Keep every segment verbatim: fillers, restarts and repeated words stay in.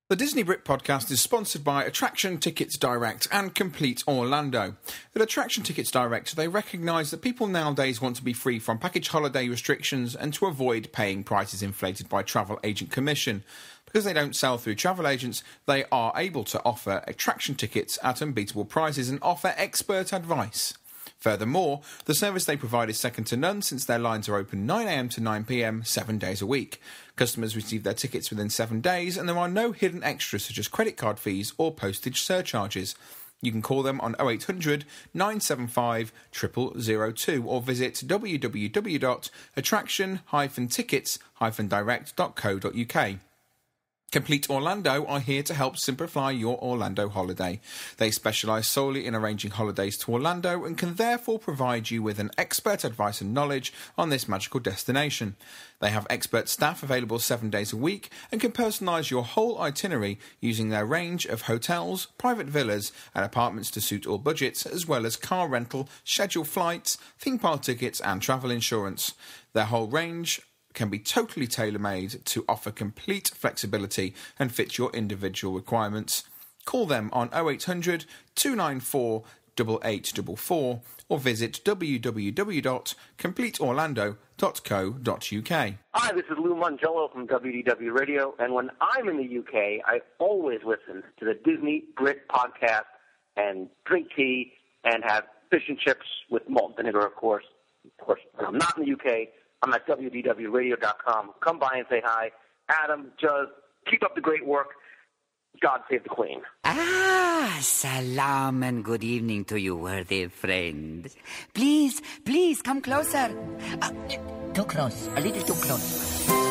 The Disney Brit podcast is sponsored by Attraction Tickets Direct and Complete Orlando. At Attraction Tickets Direct, they recognise that people nowadays want to be free from package holiday restrictions and to avoid paying prices inflated by travel agent commission. Because they don't sell through travel agents, they are able to offer attraction tickets at unbeatable prices and offer expert advice. Furthermore, the service they provide is second to none since their lines are open nine a m to nine p m, seven days a week. Customers receive their tickets within seven days and there are no hidden extras such as credit card fees or postage surcharges. You can call them on oh eight hundred, nine seven five, zero zero zero two or visit w w w dot attraction dash tickets dash direct dot co dot u k. Complete Orlando are here to help simplify your Orlando holiday. They specialise solely in arranging holidays to Orlando and can therefore provide you with an expert advice and knowledge on this magical destination. They have expert staff available seven days a week and can personalise your whole itinerary using their range of hotels, private villas and apartments to suit all budgets, as well as car rental, scheduled flights, theme park tickets and travel insurance. Their whole range can be totally tailor-made to offer complete flexibility and fit your individual requirements. Call them on oh eight hundred, two nine four, eight eight four four or visit w w w dot complete orlando dot co dot u k. Hi, this is Lou Mangello from W D W Radio, and when I'm in the U K, I always listen to the Disney Brit podcast and drink tea and have fish and chips with malt and vinegar, of course. Of course, when I'm not in the U K, I'm at w d w radio dot com. Come by and say hi. Adam, Juz, keep up the great work. God save the Queen. Ah, salam and good evening to you, worthy friend. Please, please, come closer. Uh, too close, a little too close.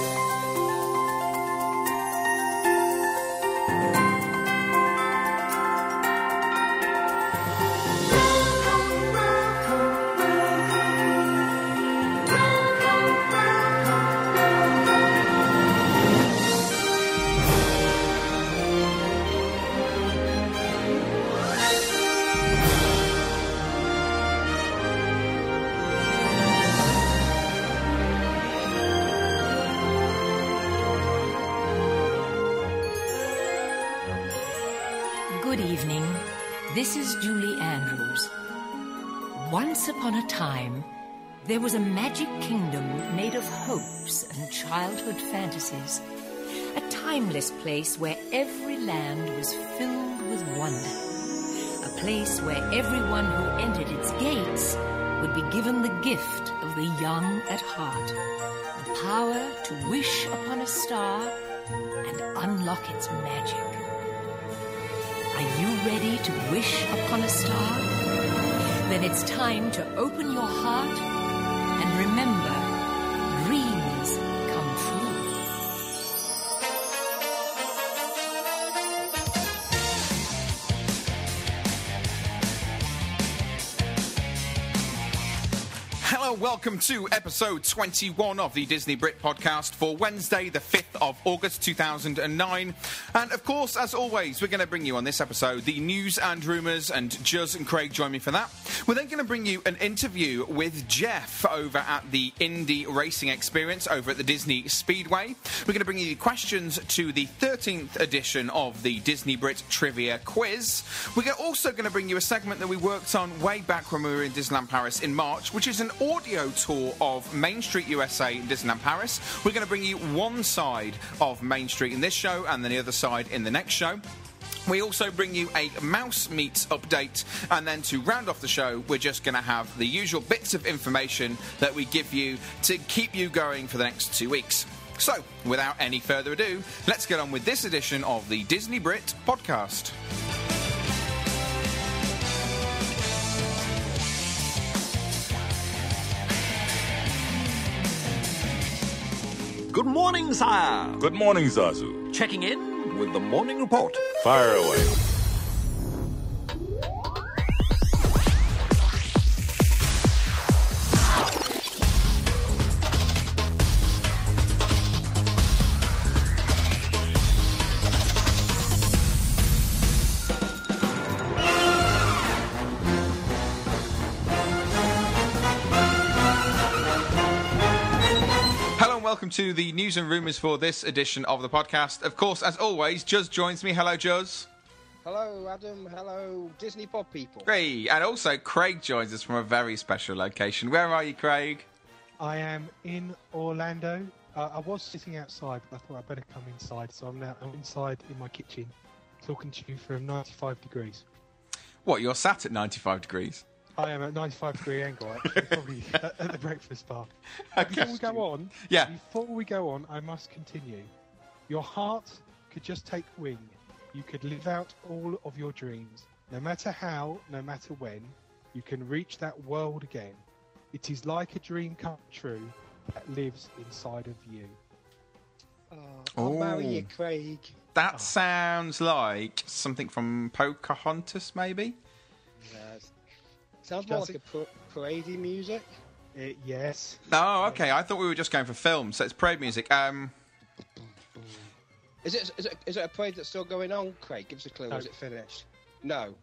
Good evening. This is Julie Andrews. Once upon a time, there was a magic kingdom made of hopes and childhood fantasies. A timeless place where every land was filled with wonder. A place where everyone who entered its gates would be given the gift of the young at heart. The power to wish upon a star and unlock its magic. Are you ready to wish upon a star? Then it's time to open your heart and remember, dreams come true. Hello, welcome to episode twenty-one of the Disney Brit podcast for Wednesday, the fifth of August two thousand nine. And of course, as always, we're going to bring you on this episode the news and rumours, and Juz and Craig join me for that. We're then going to bring you an interview with Jeff over at the Indy Racing Experience over at the Disney Speedway. We're going to bring you questions to the thirteenth edition of the Disney Brit Trivia Quiz. We're also going to bring you a segment that we worked on way back when we were in Disneyland Paris in March, which is an audio tour of Main Street U S A in Disneyland Paris. We're going to bring you one side of Main Street in this show and then the other side in the next show. We also bring you a Mouse Meets update, and then to round off the show, we're just going to have the usual bits of information that we give you to keep you going for the next two weeks. So, without any further ado, let's get on with this edition of the Disney Brit podcast. Good morning, sire. Good morning, Zazu. Checking in with the morning report. Fire away. Welcome to the news and rumours for this edition of the podcast. Of course, as always, Juz joins me. Hello, Juz. Hello, Adam. Hello, Disney Pod people. Hey, and also Craig joins us from a very special location. Where are you, Craig? I am in Orlando. Uh, I was sitting outside, but I thought I'd better come inside. So I'm now I'm inside in my kitchen, talking to you from ninety-five degrees. What, you're sat at ninety-five degrees? I am at ninety-five degree angle, actually, probably at, at the breakfast bar. But before we go on, yeah. Before we go on, I must continue. Your heart could just take wing. You could live out all of your dreams. No matter how, no matter when, you can reach that world again. It is like a dream come true that lives inside of you. Oh, I'll Ooh. marry you, Craig. That oh. sounds like something from Pocahontas, maybe? Yes. Sounds more like a par- parade music. Uh, yes. Oh, okay. I thought we were just going for film, so it's parade music. Um... Is it, is it is it a parade that's still going on, Craig? Give us a clue. No. Is it finished? No.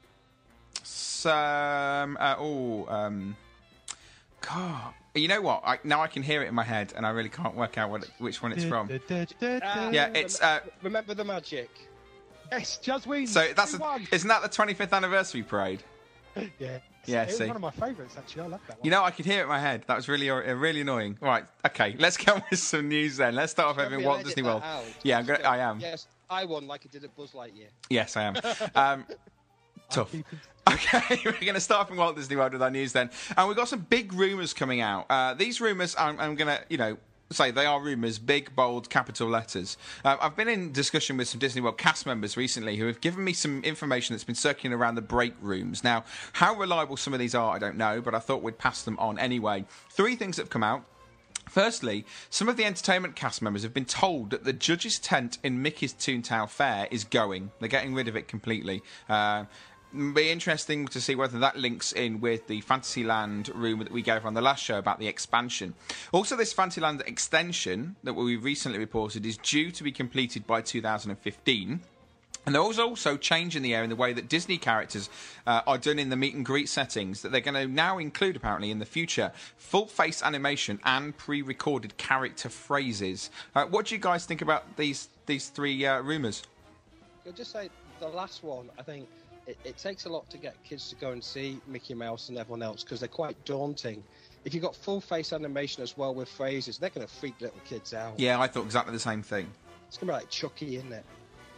Um. Uh, oh. Um. God. You know what? I, now I can hear it in my head, and I really can't work out what it, which one it's from. Uh, yeah, it's. Uh, Remember the Magic. Yes, just wins. So that's a, isn't that the twenty-fifth anniversary parade? Yeah. Yeah, it see. was one of my favourites, actually. I love that one. You know, I could hear it in my head. That was really, uh, really annoying. Right, okay, let's go with some news then. Let's start off over Walt Disney World. Out. Yeah, I'm gonna, I am. Yes, I won like I did at Buzz Lightyear. Yes, I am. Um, tough. Okay, we're going to start from Walt Disney World with our news then. And we've got some big rumours coming out. Uh, these rumours, I'm, I'm going to, you know, say they are rumours, big, bold, capital letters. Uh, I've been in discussion with some Disney World cast members recently who have given me some information that's been circulating around the break rooms. Now, how reliable some of these are, I don't know, but I thought we'd pass them on anyway. Three things that have come out. Firstly, some of the entertainment cast members have been told that the judge's tent in Mickey's Toontown Fair is going. They're getting rid of it completely. Uh, Be interesting to see whether that links in with the Fantasyland room that we gave on the last show about the expansion. Also, this Fantasyland extension that we recently reported is due to be completed by two thousand fifteen. And there was also change in the air in the way that Disney characters uh, are done in the meet and greet settings, that they're going to now include, apparently, in the future, full-face animation and pre-recorded character phrases. Uh, what do you guys think about these, these three uh, rumours? I'll just say, the last one, I think, It, it takes a lot to get kids to go and see Mickey Mouse and everyone else because they're quite daunting. If you've got full-face animation as well with phrases, they're going to freak little kids out. Yeah, I thought exactly the same thing. It's going to be like Chucky, isn't it?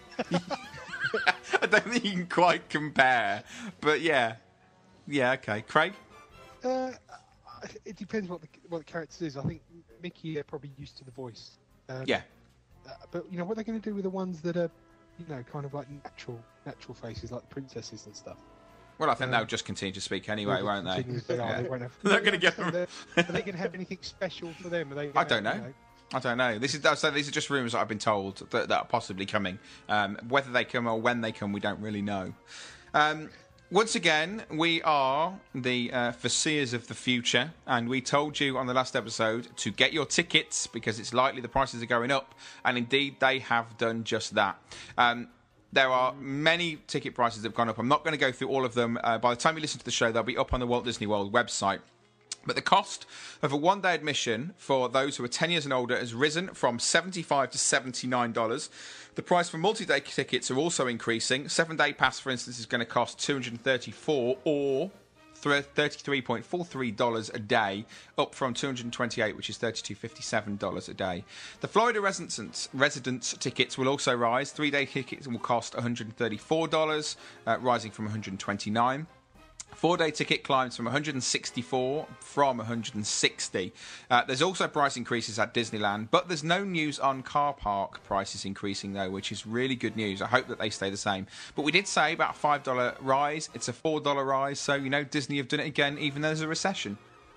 I don't think you can quite compare, but yeah. Yeah, okay. Craig? Uh, it depends what the, what the character is. I think Mickey are probably used to the voice. Um, yeah. Uh, but, you know, what are they going to do with the ones that are, you know, kind of like natural natural faces, like the princesses and stuff? Well, I think um, they'll just continue to speak anyway, won't they? They are, yeah. they won't have, They're not going to get them. Are they going to have anything special for them? Are they I don't know. You know? I don't know. This is so. These are just rumours that I've been told that, that are possibly coming. Um, whether they come or when they come, we don't really know. Um, once again, we are the uh, foreseers of the future, and we told you on the last episode to get your tickets because it's likely the prices are going up, and indeed they have done just that. Um, There are many ticket prices that have gone up. I'm not going to go through all of them. Uh, by the time you listen to the show, they'll be up on the Walt Disney World website. But the cost of a one-day admission for those who are ten years and older has risen from seventy-five dollars to seventy-nine dollars. The price for multi-day tickets are also increasing. Seven-day pass, for instance, is going to cost two hundred thirty-four dollars or thirty-three dollars and forty-three cents a day, up from two hundred twenty-eight dollars, which is thirty-two dollars and fifty-seven cents a day. The Florida residence, residence tickets will also rise. Three-day tickets will cost one hundred thirty-four dollars, uh, rising from one hundred twenty-nine dollars. Four-day ticket climbs from one hundred sixty-four dollars from one hundred sixty dollars. Uh, there's also price increases at Disneyland, but there's no news on car park prices increasing, though, which is really good news. I hope that they stay the same. But we did say about a five dollars rise. It's a four dollars rise, so, you know, Disney have done it again, even though there's a recession.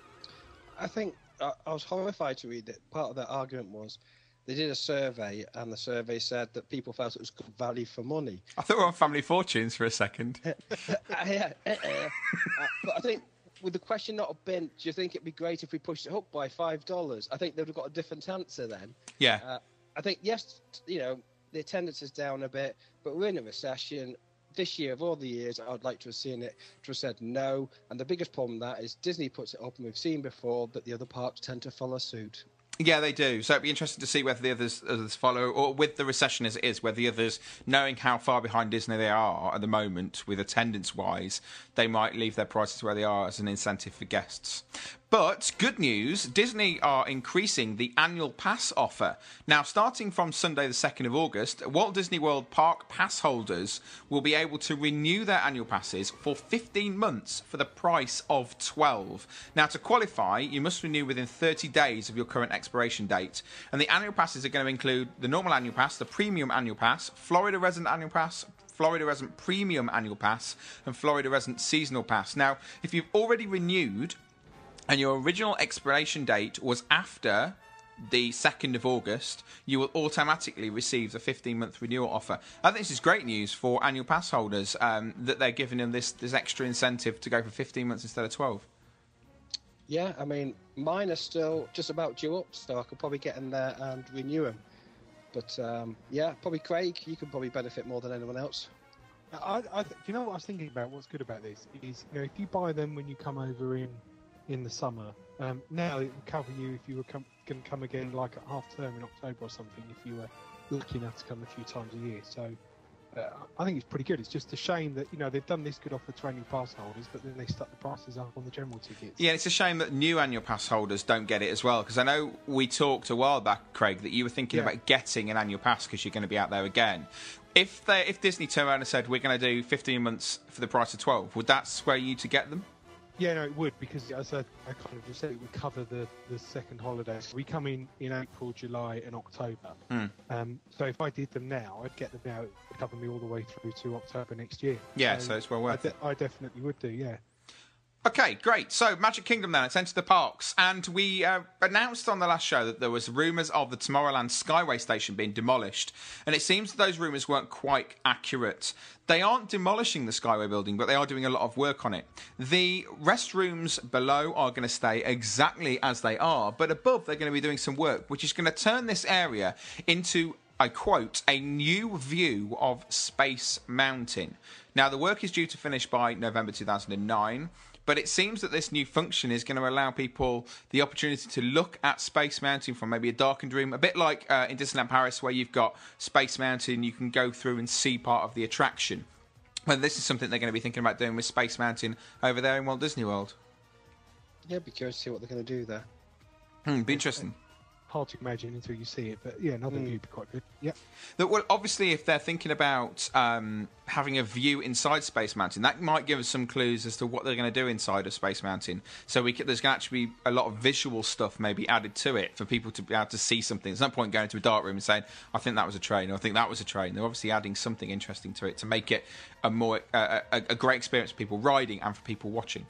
I think I, I was horrified to read that part of their argument was they did a survey, and the survey said that people felt it was good value for money. I thought we were on Family Fortunes for a second. yeah, uh, uh, but I think with the question not have been, do you think it'd be great if we pushed it up by five dollars? I think they would have got a different answer then. Yeah. Uh, I think, yes, you know, the attendance is down a bit, but we're in a recession. This year, of all the years, I would like to have seen it, to have said no. And the biggest problem with that is Disney puts it up, and we've seen before that the other parks tend to follow suit. Yeah, they do. So it'd be interesting to see whether the others, others follow, or with the recession as it is, whether the others, knowing how far behind Disney they are at the moment with attendance-wise, they might leave their prices where they are as an incentive for guests. But good news, Disney are increasing the annual pass offer. Now, starting from Sunday the second of August, Walt Disney World Park pass holders will be able to renew their annual passes for fifteen months for the price of twelve. Now, to qualify, you must renew within thirty days of your current expiration date. And the annual passes are going to include the normal annual pass, the premium annual pass, Florida resident annual pass, Florida Resident Premium Annual Pass, and Florida Resident Seasonal Pass. Now, if you've already renewed and your original expiration date was after the second of August, you will automatically receive the fifteen-month renewal offer. I think this is great news for annual pass holders, um, that they're giving them this, this extra incentive to go for fifteen months instead of twelve. Yeah, I mean, mine are still just about due up, so I could probably get in there and renew them. But, um, yeah, probably Craig, you could probably benefit more than anyone else. I, I, do you know what I was thinking about? What's good about this is, you know, if you buy them when you come over in in the summer, um, now it will cover you if you were com- going to come again like at half term in October or something, if you were lucky enough to come a few times a year. So uh, I think it's pretty good. It's just a shame that, you know, they've done this good offer to annual pass holders, but then they stuck the prices up on the general tickets. Yeah, it's a shame that new annual pass holders don't get it as well, because I know we talked a while back, Craig, that you were thinking Yeah. about getting an annual pass because you're going to be out there again. If they, if Disney turned around and said, we're going to do fifteen months for the price of twelve, would that sway you to get them? Yeah, no, it would, because as I, I kind of just said, it would cover the, the second holiday. So we come in in April, July and October. Mm. Um, so if I did them now, I'd get them now. It would cover me all the way through to October next year. Yeah, so, so it's well worth I, it. de- I definitely would do, yeah. Okay, great. So, Magic Kingdom then, it's entered the parks. And we uh, announced on the last show that there was rumours of the Tomorrowland Skyway Station being demolished. And it seems that those rumours weren't quite accurate. They aren't demolishing the Skyway building, but they are doing a lot of work on it. The restrooms below are going to stay exactly as they are, but above they're going to be doing some work, which is going to turn this area into, I quote, a new view of Space Mountain. Now, the work is due to finish by November two thousand nine. But it seems that this new function is going to allow people the opportunity to look at Space Mountain from maybe a darkened room, a bit like uh, in Disneyland Paris, where you've got Space Mountain, you can go through and see part of the attraction. Well, this is something they're going to be thinking about doing with Space Mountain over there in Walt Disney World. Yeah, be curious to see what they're going to do there. Hmm, be interesting. Hard to imagine until you see it, but yeah, another Mm. view would be quite good. Yeah. That, well, obviously, if they're thinking about um, having a view inside Space Mountain, that might give us some clues as to what they're going to do inside of Space Mountain. So we could, there's going to actually be a lot of visual stuff maybe added to it for people to be able to see something. There's no point going to a dark room and saying, I think that was a train, or I think that was a train. They're obviously adding something interesting to it to make it a more uh, a, a great experience for people riding and for people watching.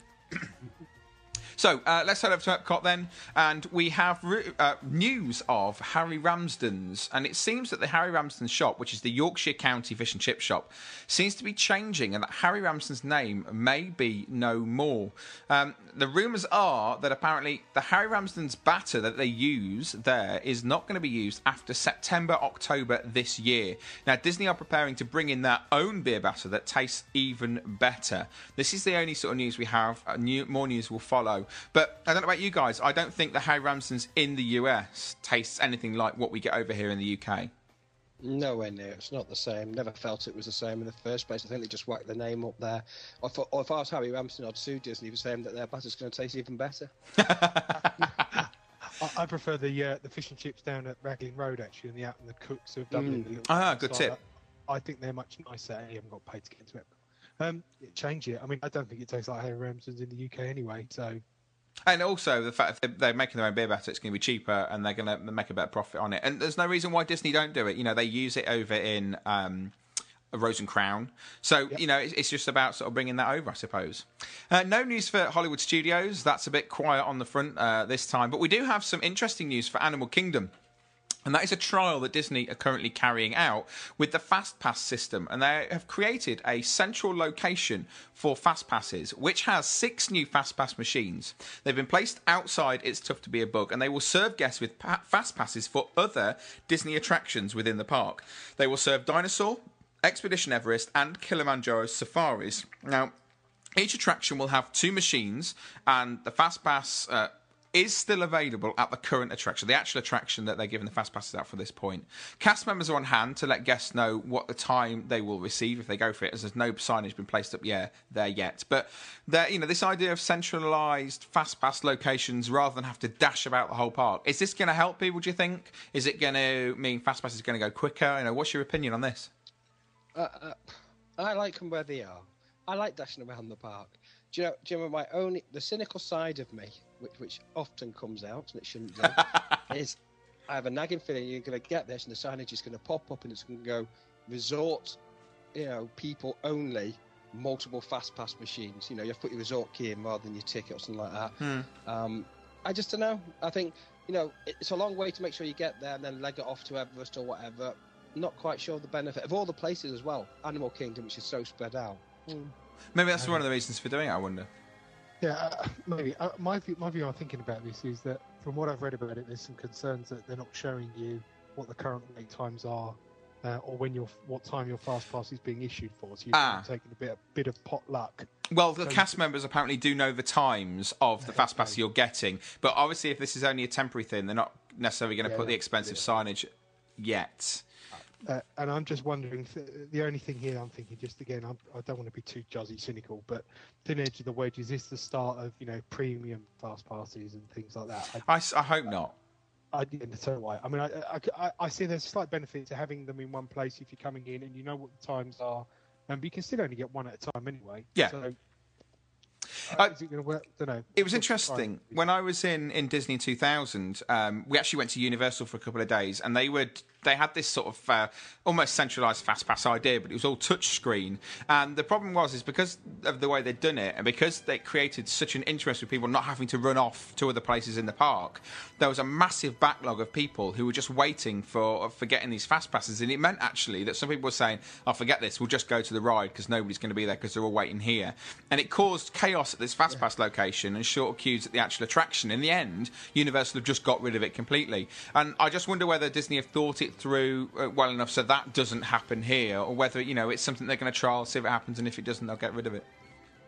So, uh, let's head over to Epcot then, and we have uh, news of Harry Ramsden's, and it seems that the Harry Ramsden shop, which is the Yorkshire County Fish and Chip shop, seems to be changing, and that Harry Ramsden's name may be no more. Um, the rumours are that apparently the Harry Ramsden's batter that they use there is not going to be used after September, October this year. Now, Disney are preparing to bring in their own beer batter that tastes even better. This is the only sort of news we have. Uh, new, more news will follow. But I don't know about you guys, I don't think the Harry Ramsden's in the U S tastes anything like what we get over here in the U K. Nowhere near. It's not the same. Never felt it was the same in the first place. I think they just whacked the name up there. Or if, or if I was Harry Ramsden, I'd sue Disney for saying that their batter's going to taste even better. I, I prefer the uh, the fish and chips down at Raglan Road, actually, and the out and the cooks of Dublin. Mm. Ah, good tip. I think they're much nicer. You haven't got paid to get into it. Um, change it. I mean, I don't think it tastes like Harry Ramsden's in the U K anyway. So. And also the fact that they're making their own beer batter, it's going to be cheaper, and they're going to make a better profit on it. And there's no reason why Disney don't do it. You know, they use it over in um, Rose and Crown. So, yep. you know, it's, it's just about sort of bringing that over, I suppose. Uh, no news for Hollywood Studios. That's a bit quiet on the front uh, this time. But we do have some interesting news for Animal Kingdom. And that is a trial that Disney are currently carrying out with the Fast Pass system. And they have created a central location for Fast Passes, which has six new Fast Pass machines. They've been placed outside It's Tough to Be a Bug, and they will serve guests with pa- Fast Passes for other Disney attractions within the park. They will serve Dinosaur, Expedition Everest, and Kilimanjaro safaris. Now, each attraction will have two machines, and the Fast Pass... Uh, is still available at the current attraction, the actual attraction that they're giving the fast passes out for this point. Cast members are on hand to let guests know what the time they will receive if they go for it, as there's no signage been placed up yet, there yet. But there, you know, this idea of centralised fast pass locations rather than have to dash about the whole park, is this going to help people, do you think? Is it going to mean fast pass is going to go quicker? You know, what's your opinion on this? Uh, uh, I like them where they are. I like dashing around the park. Do you know, do you know my only, the cynical side of me, which, which often comes out, and it shouldn't do, is I have a nagging feeling you're going to get this and the signage is going to pop up and it's going to go resort, you know, people only, multiple fast pass machines. You know, you have to put your resort key in rather than your ticket or something like that. Hmm. Um, I just don't know. I think, you know, it's a long way to make sure you get there and then leg it off to Everest or whatever. Not quite sure the benefit of all the places as well. Animal Kingdom, which is so spread out. Hmm. Maybe that's um, one of the reasons for doing it, I wonder. Yeah, uh, maybe. Uh, my, view, my view on thinking about this is that from what I've read about it, there's some concerns that they're not showing you what the current wait times are uh, or when your what time your fast pass is being issued for. So you're ah. taking a bit, a bit of pot luck. Well, the so cast members apparently do know the times of the fast pass you're getting, but obviously if this is only a temporary thing, they're not necessarily going to yeah, put the expensive signage yet. Uh, and I'm just wondering, th- the only thing here I'm thinking, just again, I'm, I don't want to be too juzzy cynical, but thin edge of the wedge, is this the start of, you know, premium fast passes and things like that? I, I, I hope not. I didn't tell why. I mean, I, I, I see there's a slight benefit to having them in one place if you're coming in and you know what the times are, um, but you can still only get one at a time anyway. Yeah. So, Uh, is it going to work? I don't know. It was interesting. When I was in, in Disney in two thousand, um, we actually went to Universal for a couple of days, and they would they had this sort of uh, almost centralised fast pass idea, but it was all touch screen. And the problem was is because of the way they'd done it, and because they created such an interest with people not having to run off to other places in the park, there was a massive backlog of people who were just waiting for for getting these fast passes. And it meant actually that some people were saying, "Oh, forget this, we'll just go to the ride because nobody's going to be there because they're all waiting here." And it caused chaos at this fast pass location and shorter queues at the actual attraction. In the end, Universal have just got rid of it completely. And I just wonder whether Disney have thought it through uh, well enough so that doesn't happen here, or whether, you know, it's something they're going to trial, see if it happens, and if it doesn't, they'll get rid of it.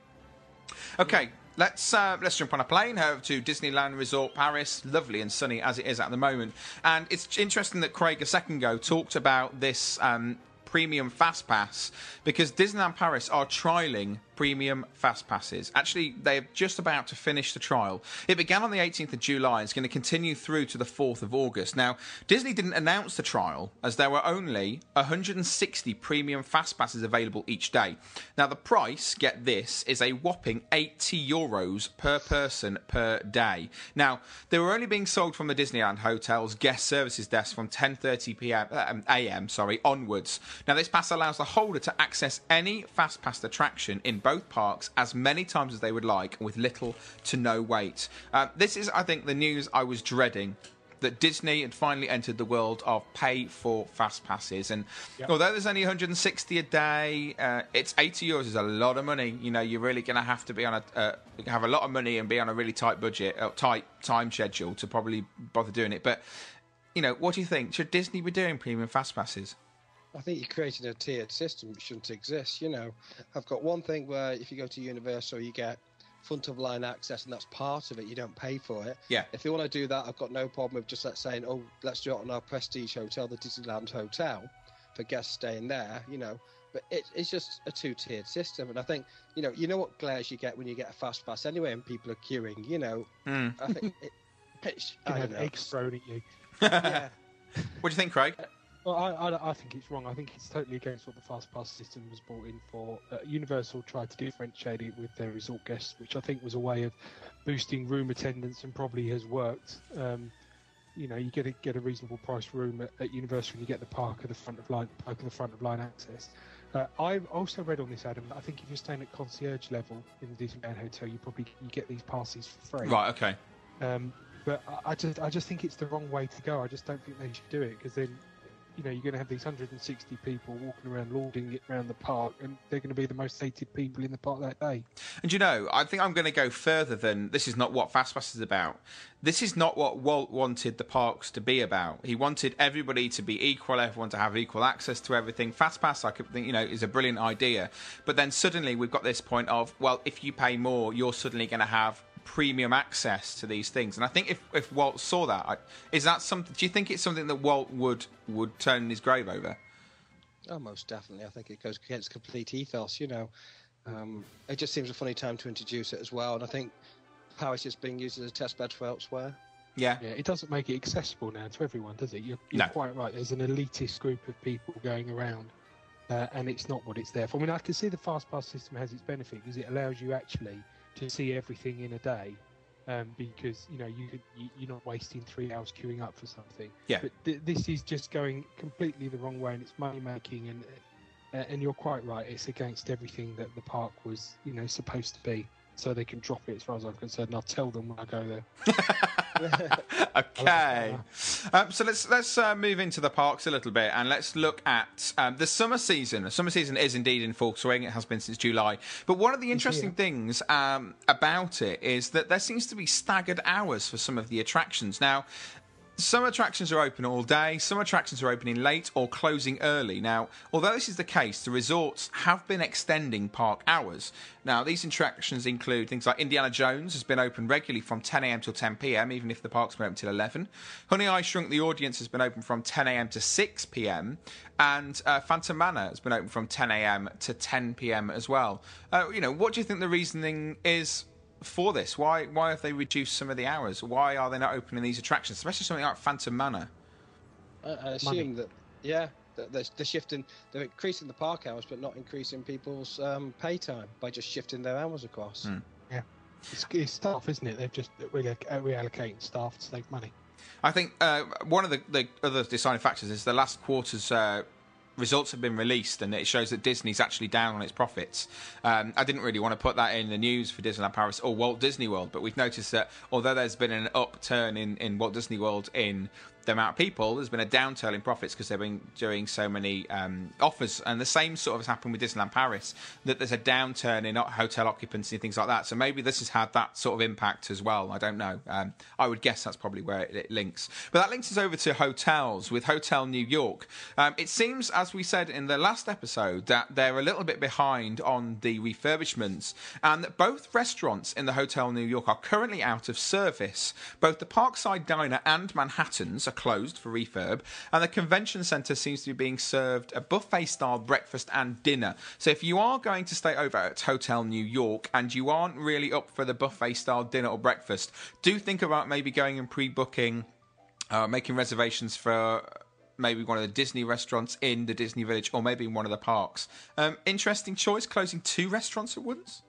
Okay, let's uh, let's jump on a plane, head over to Disneyland Resort Paris, lovely and sunny as it is at the moment. And it's interesting that Craig a second ago talked about this um, premium fast pass, because Disneyland Paris are trialling premium fast passes. Actually, they're just about to finish the trial. It began on the eighteenth of July and is going to continue through to the fourth of August. Now, Disney didn't announce the trial as there were only one hundred sixty premium fast passes available each day. Now, the price, get this, is a whopping eighty euros per person per day. Now, they were only being sold from the Disneyland Hotel's guest services desk from ten thirty p m uh, a m sorry, onwards. Now, this pass allows the holder to access any fast pass attraction in both parks as many times as they would like, with little to no wait. Uh, this is, I think, the news I was dreading, that Disney had finally entered the world of pay for fast passes. And yep. although there's only one hundred sixty a day, uh, it's eighty euros is a lot of money. You know, you're really going to have to be on a uh, have a lot of money and be on a really tight budget, uh, tight time schedule to probably bother doing it. But, you know, what do you think? Should Disney be doing premium fast passes? I think you're creating a tiered system which shouldn't exist. You know, I've got one thing where if you go to Universal, you get front of line access, and that's part of it. You don't pay for it. Yeah. If they want to do that, I've got no problem with just like saying, oh, let's do it on our prestige hotel, the Disneyland Hotel, for guests staying there. You know, but it, it's just a two-tiered system, and I think you know, you know what glares you get when you get a fast pass anyway, and people are queuing. You know, mm. I think it, it's, you I have don't know. eggs thrown at you. Yeah. What do you think, Craig? Well, I, I, I think it's wrong. I think it's totally against what the fast pass system was brought in for. Uh, Universal tried to differentiate it with their resort guests, which I think was a way of boosting room attendance and probably has worked. Um, you know, you get a get a reasonable price room at, at Universal, and you get the park at the front of line, park at the front of line access. Uh, I've also read on this, Adam, that I think if you're staying at concierge level in the Disneyland Hotel, you probably you get these passes for free. Right. Okay. Um, but I, I just I just think it's the wrong way to go. I just don't think they should do it, because then, you know, you're going to have these one hundred sixty people walking around lording it around the park, and they're going to be the most hated people in the park that day. And you know, I think I'm going to go further than this is not what FastPass is about. This is not what Walt wanted the parks to be about. He wanted everybody to be equal, everyone to have equal access to everything. FastPass, I could think, you know, is a brilliant idea. But then suddenly we've got this point of, well, if you pay more, you're suddenly going to have premium access to these things. And I think if, if Walt saw that, I, is that something? Do you think it's something that Walt would would turn in his grave over? Oh, most definitely. I think it goes against complete ethos. You know, um, it just seems a funny time to introduce it as well. And I think Paris is being used as a test bed for elsewhere. Yeah. Yeah, it doesn't make it accessible now to everyone, does it? You're, you're No. quite right. There's an elitist group of people going around, uh, and it's not what it's there for. I mean, I can see the fast pass system has its benefit because it allows you actually to see everything in a day, um, because you know you could, you, you're not wasting three hours queuing up for something. Yeah. But th- this is just going completely the wrong way, and it's money making, and uh, and you're quite right. It's against everything that the park was, you know, supposed to be. So they can drop it as far as I'm concerned, and I'll tell them when I go there. Okay. Um, so let's let's uh, move into the parks a little bit, and let's look at um, the summer season. The summer season is indeed in full swing. It has been since July. But one of the interesting things um, about it is that there seems to be staggered hours for some of the attractions. Now, some attractions are open all day, some attractions are opening late or closing early. Now, although this is the case, the resorts have been extending park hours. Now, these attractions include things like Indiana Jones has been open regularly from ten a.m. till ten p.m, even if the park's been open till eleven. Honey, I Shrunk the Audience has been open from ten a.m. to six p.m. And uh, Phantom Manor has been open from ten a.m. to ten p.m. as well. Uh, you know, what do you think the reasoning is for this? Why why have they reduced some of the hours? Why are they not opening these attractions, especially something like Phantom Manor? I, I assume Money. that, yeah, that they're, they're shifting, they're increasing the park hours, but not increasing people's um, pay time by just shifting their hours across. Hmm. Yeah, it's, it's staff, isn't it? They've just realloc- reallocating staff to save money. I think uh, one of the, the other deciding factors is the last quarter's uh, results have been released, and it shows that Disney's actually down on its profits. Um, I didn't really want to put that in the news for Disneyland Paris or Walt Disney World, but we've noticed that although there's been an upturn in, in Walt Disney World in the amount of people, there's been a downturn in profits because they've been doing so many um, offers. And the same sort of has happened with Disneyland Paris, that there's a downturn in hotel occupancy and things like that. So maybe this has had that sort of impact as well. I don't know. Um, I would guess that's probably where it, it links. But that links us over to hotels with Hotel New York. Um, it seems, as we said in the last episode, that they're a little bit behind on the refurbishments, and that both restaurants in the Hotel New York are currently out of service. Both the Parkside Diner and Manhattan's are closed for refurb, and the convention centre seems to be being served a buffet-style breakfast and dinner. So if you are going to stay over at Hotel New York and you aren't really up for the buffet-style dinner or breakfast, do think about maybe going and pre-booking, uh, making reservations for maybe one of the Disney restaurants in the Disney Village, or maybe in one of the parks. Um, interesting choice, closing two restaurants at once?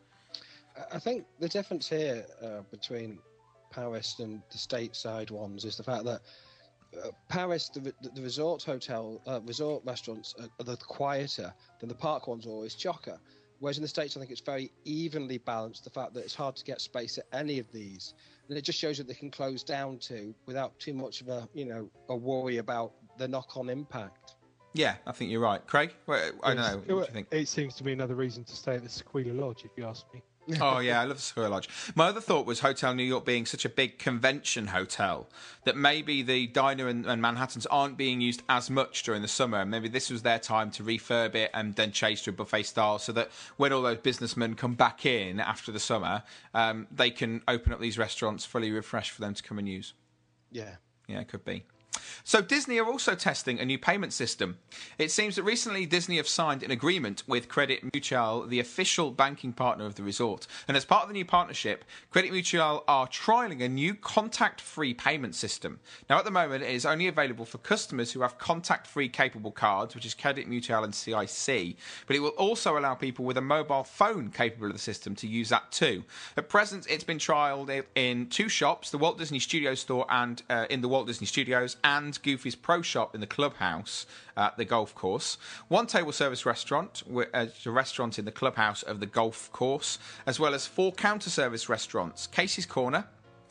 I think the difference here uh, between Paris and the stateside ones is the fact that Uh, Paris, the, the resort hotel, uh, resort restaurants are, are the quieter than the park ones are always chocker. Whereas in the States, I think it's very evenly balanced, the fact that it's hard to get space at any of these. And it just shows that they can close down to without too much of a, you know, a worry about the knock-on impact. Yeah, I think you're right. Craig? Well, I don't know. What do you think? It seems to be another reason to stay at the Sequoia Lodge, if you ask me. Oh, yeah, I love the Sequoia Lodge. My other thought was Hotel New York being such a big convention hotel that maybe the diner and, and Manhattans aren't being used as much during the summer. Maybe this was their time to refurb it and then change to a buffet style so that when all those businessmen come back in after the summer, um, they can open up these restaurants fully refreshed for them to come and use. Yeah. Yeah, it could be. So Disney are also testing a new payment system. It seems that recently Disney have signed an agreement with Credit Mutuel, the official banking partner of the resort. And as part of the new partnership, Credit Mutuel are trialling a new contact-free payment system. Now, at the moment, it is only available for customers who have contact-free capable cards, which is Credit Mutuel and C I C. But it will also allow people with a mobile phone capable of the system to use that too. At present, it's been trialled in two shops, the Walt Disney Studios store and uh, in the Walt Disney Studios, and Goofy's Pro Shop in the clubhouse at the golf course. One table service restaurant, a restaurant in the clubhouse of the golf course, as well as four counter service restaurants: Casey's Corner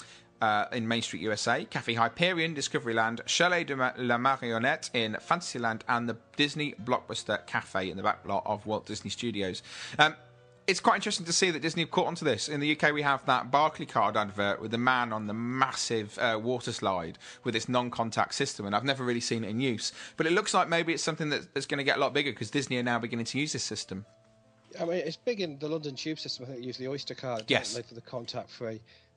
uh, in Main Street, U S A, Cafe Hyperion, Discoveryland, Chalet de la Marionnette in Fantasyland, and the Disney Blockbuster Cafe in the back lot of Walt Disney Studios. Um, It's quite interesting to see that Disney have caught onto this. In the U K, we have that Barclaycard advert with the man on the massive uh, water slide with this non-contact system, and I've never really seen it in use. But it looks like maybe it's something that, that's going to get a lot bigger because Disney are now beginning to use this system. I mean, it's big in the London Tube system. I think they use the Oyster card, yes, don't they, for the contact-free.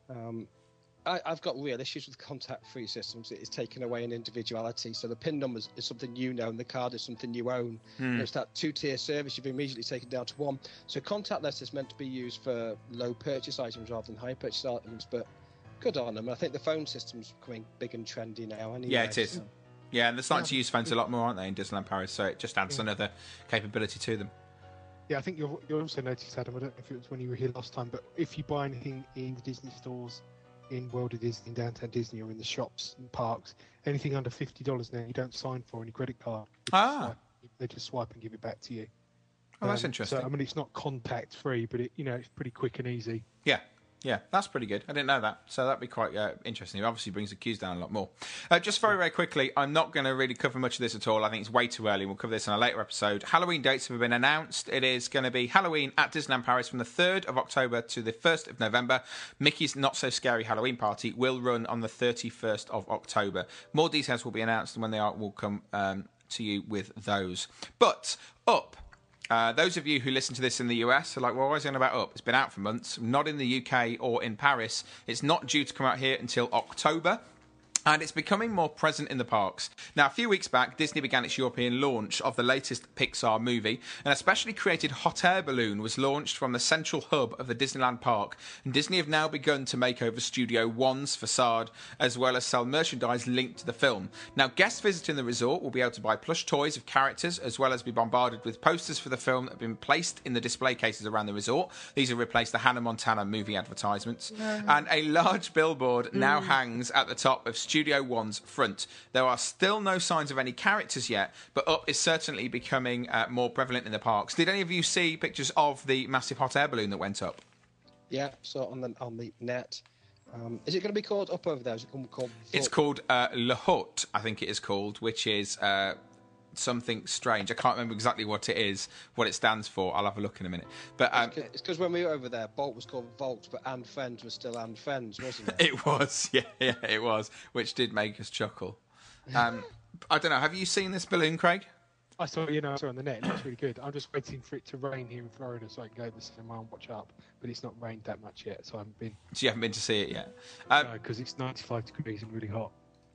Um, I, I've got real issues with contact-free systems. It is taking away an individuality. So the PIN number is something you know, and the card is something you own. Hmm. It's that two-tier service you've immediately taken down to one. So contactless is meant to be used for low purchase items rather than high purchase items. But good on them. I think the phone system's becoming big and trendy now. Anyway, Yeah, it is. so- Yeah, and they're starting to use phones a lot more, aren't they, in Disneyland Paris? So it just adds Yeah. another capability to them. Yeah, I think you'll, you'll also notice, Adam, I don't know if it was when you were here last time, but if you buy anything in the Disney stores, in World of Disney, in Downtown Disney, or in the shops and parks, anything under fifty dollars now, you don't sign for any credit card. They just Ah. swipe- They just swipe and give it back to you. Oh, that's Um, interesting. So, I mean, it's not contact free, but it, you know, it's pretty quick and easy. Yeah, yeah, that's pretty good. I didn't know that, so that'd be quite uh, interesting. It obviously brings the queues down a lot more. Uh, just very, very quickly, I'm not going to really cover much of this at all. I think it's way too early. We'll cover this in a later episode. Halloween dates have been announced. It is going to be Halloween at Disneyland Paris from the third of October to the first of November. Mickey's Not So Scary Halloween Party will run on the thirty-first of October. More details will be announced, and when they are, we'll come um, to you with those. But up. Uh, those of you who listen to this in the U S are like, well, why is it on about Up? It's been out for months. Not in the U K or in Paris. It's not due to come out here until October. And it's becoming more present in the parks. Now, a few weeks back, Disney began its European launch of the latest Pixar movie. An especially created hot air balloon was launched from the central hub of the Disneyland park. And Disney have now begun to make over Studio One's facade, as well as sell merchandise linked to the film. Now, guests visiting the resort will be able to buy plush toys of characters, as well as be bombarded with posters for the film that have been placed in the display cases around the resort. These have replaced the Hannah Montana movie advertisements. And a large billboard now hangs at the top of Studio One's front. There are still no signs of any characters yet, but Up is certainly becoming uh, more prevalent in the parks. Did any of you see pictures of the massive hot air balloon that went up? Yeah, so on the on the net. Um, is it going to be called Up over there? Is it going to be called? It's Up? called uh, Le Hut, I think it is called, which is uh, something strange. I can't remember exactly what it is, what it stands for. I'll have a look in a minute. But um, It's because when we were over there, Bolt was called Vault, but And Friends was still And Friends, wasn't it? it was, yeah, yeah, it was, which did make us chuckle. Um, I don't know. Have you seen this balloon, Craig? I saw, you know, I saw it on the net. It looks really good. I'm just waiting for it to rain here in Florida so I can go to the cinema and watch Up. But it's not rained that much yet, so I haven't been. So you haven't been to see it yet? Um, Because it's ninety-five degrees and really hot.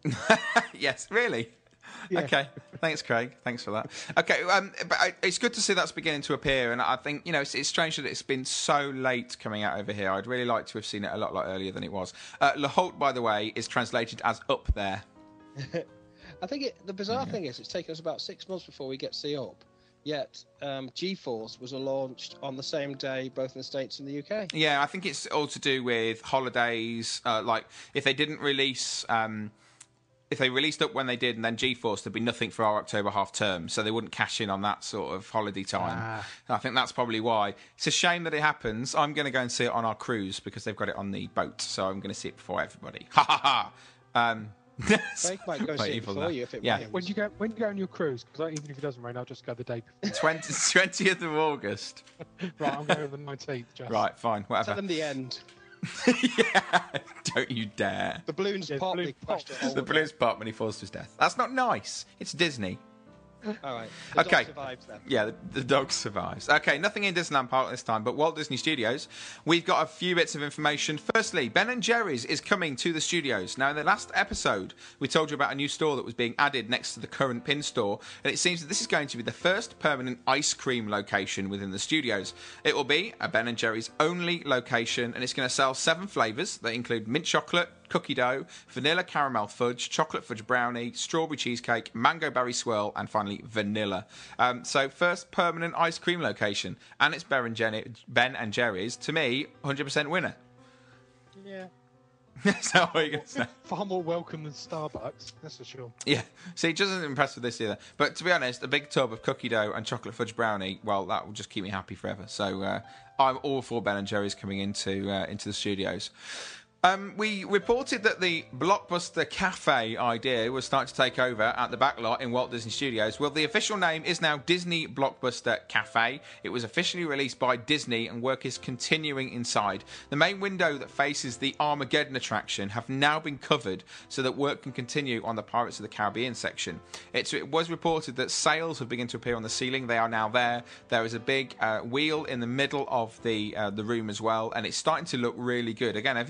yes, really? Yeah. Okay, thanks, Craig. Thanks for that. Okay, um, but I, it's good to see that's beginning to appear, and I think, you know, it's, it's strange that it's been so late coming out over here. I'd really like to have seen it a lot, lot earlier than it was. Uh, Le Hut, by the way, is translated as up there. I think it, the bizarre thing is it's taken us about six months before we get to see Up. Yet um, G-Force was launched on the same day, both in the States and the U K. Yeah, I think it's all to do with holidays. Uh, like, if they didn't release... Um, if they released Up when they did and then G-Force, there'd be nothing for our October half term, so they wouldn't cash in on that sort of holiday time. Ah. I think that's probably why. It's a shame that it happens. I'm going to go and see it on our cruise because they've got it on the boat, so I'm going to see it before everybody. Ha ha ha! Um, Craig might go and quite see it evil, before that. you if it Yeah. rains. When you go, when you go on your cruise, because even if it doesn't rain, I'll just go the day before. twentieth of August. Right, I'm going on the nineteenth. Just. Right, fine, Tell whatever. them the end. Yeah, don't you dare. The balloon's Yeah, pop. balloon they crashed it all The the balloon's pop when he falls to his death. That's not nice. It's Disney. All right. The Okay. dog survives then. Yeah, the, the dog survives. Okay, nothing in Disneyland Park this time, but Walt Disney Studios. We've got a few bits of information. Firstly, Ben and Jerry's is coming to the studios. Now, in the last episode, we told you about a new store that was being added next to the current pin store, and it seems that this is going to be the first permanent ice cream location within the studios. It will be a Ben and Jerry's only location, and it's going to sell seven flavours that include mint chocolate, cookie dough, vanilla caramel fudge, chocolate fudge brownie, strawberry cheesecake, mango berry swirl, and finally vanilla. Um, so first permanent ice cream location, and it's Ben and, Jenny, Ben and Jerry's. To me, one hundred percent winner. Yeah. Is that what you're going to say? Far more welcome than Starbucks, that's for sure. Yeah. See, just isn't impressed with this either. But to be honest, a big tub of cookie dough and chocolate fudge brownie, well, that will just keep me happy forever. So uh, I'm all for Ben and Jerry's coming into uh, into the studios. Um, we reported that the Blockbuster Cafe idea was starting to take over at the backlot in Walt Disney Studios. Well, the official name is now Disney Blockbuster Cafe. It was officially released by Disney and work is continuing inside. The main window that faces the Armageddon attraction have now been covered so that work can continue on the Pirates of the Caribbean section. It's, it was reported that sails have begun to appear on the ceiling. They are now there. There is a big uh, wheel in the middle of the uh, the room as well, and it's starting to look really good. Again, have you have you seen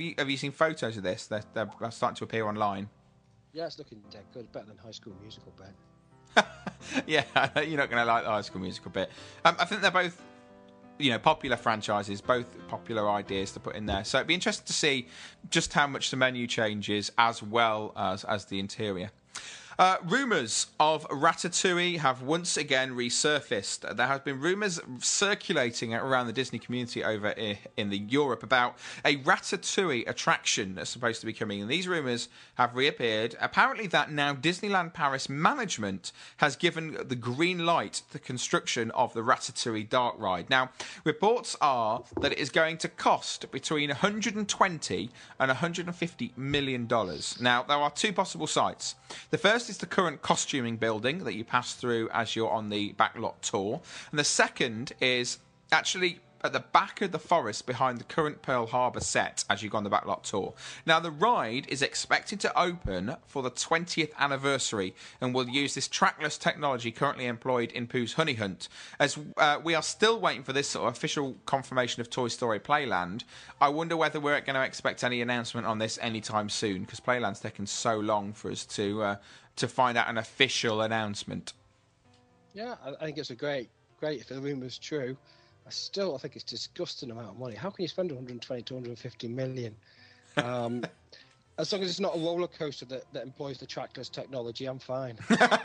seen photos of this? They're, they're starting to appear online. Yeah, it's looking dead good. Better than High School Musical, Ben. Yeah, I know you're not going to like the High School Musical bit. Um, I think they're both, you know, popular franchises, both popular ideas to put in there. So it'd be interesting to see just how much the menu changes as well as, as the interior. Uh, rumours of Ratatouille have once again resurfaced. There have been rumours circulating around the Disney community over in the Europe about a Ratatouille attraction that's supposed to be coming. And these rumours have reappeared. Apparently that now Disneyland Paris management has given the green light to the construction of the Ratatouille dark ride. Now, reports are that it is going to cost between one hundred twenty and one hundred fifty million dollars. Now, there are two possible sites. The first is the current costuming building that you pass through as you're on the backlot tour. And the second is actually at the back of the forest behind the current Pearl Harbor set as you go on the backlot tour. Now, the ride is expected to open for the twentieth anniversary and will use this trackless technology currently employed in Pooh's Honey Hunt. As uh, we are still waiting for this sort of official confirmation of Toy Story Playland, I wonder whether we're going to expect any announcement on this anytime soon, because Playland's taken so long for us to uh, to find out an official announcement. Yeah, I think it's a great, great if the rumour's true. I still I think it's a disgusting amount of money. How can you spend one hundred twenty to one hundred fifty million? Um, as long as it's not a roller coaster that, that employs the trackless technology, I'm fine.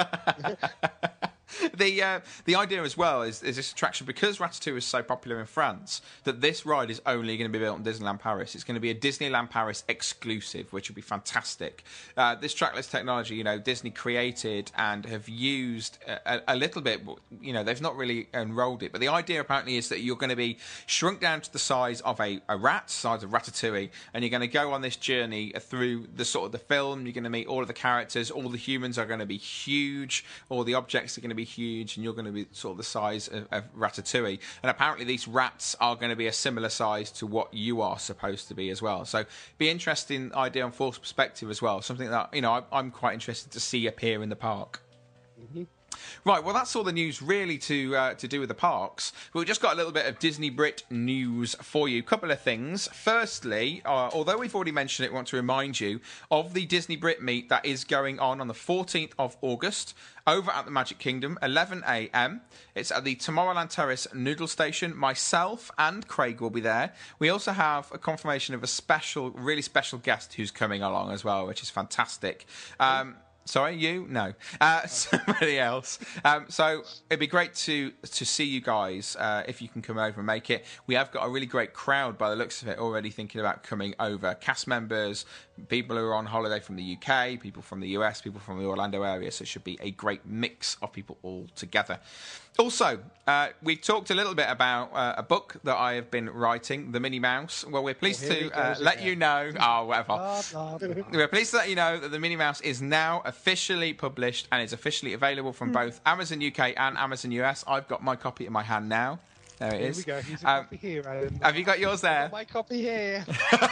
The uh, the idea as well is, is this attraction, because Ratatouille is so popular in France, that this ride is only going to be built in Disneyland Paris. It's going to be a Disneyland Paris exclusive, which would be fantastic. Uh, this trackless technology, you know, Disney created and have used a, a little bit. You know, they've not really enrolled it, but the idea apparently is that you're going to be shrunk down to the size of a, a rat, size of Ratatouille, and you're going to go on this journey through the sort of the film. You're going to meet all of the characters. All the humans are going to be huge. All the objects are going to be huge, and you're going to be sort of the size of, of Ratatouille. And apparently these rats are going to be a similar size to what you are supposed to be as well. So be interesting idea on Force Perspective as well. Something that, you know, I, I'm quite interested to see appear in the park. Mm-hmm. Right, well, that's all the news really to uh, to do with the parks. We've just got a little bit of Disney Brit news for you. Couple of things. Firstly, uh, although we've already mentioned it, I want to remind you of the Disney Brit meet that is going on on the fourteenth of August over at the Magic Kingdom, eleven a m. It's at the Tomorrowland Terrace Noodle Station. Myself and Craig will be there. We also have a confirmation of a special, really special guest who's coming along as well, which is fantastic. Um... Sorry, you? No. Uh, somebody else. Um, so it'd be great to to see you guys uh, if you can come over and make it. We have got a really great crowd by the looks of it already thinking about coming over. Cast members, people who are on holiday from the U K, people from the U S, people from the Orlando area. So it should be a great mix of people all together. Also, uh, we talked a little bit about uh, a book that I have been writing, The Minnie Mouse. Well, we're pleased oh, to uh, let you know... Oh, whatever. Blah, blah, blah. We're pleased to let you know that The Minnie Mouse is now officially published and is officially available from both Amazon U K and Amazon U S. I've got my copy in my hand now. There it Here is. we go. Here's a Um, copy here, Adam. Have you got yours there? My copy here.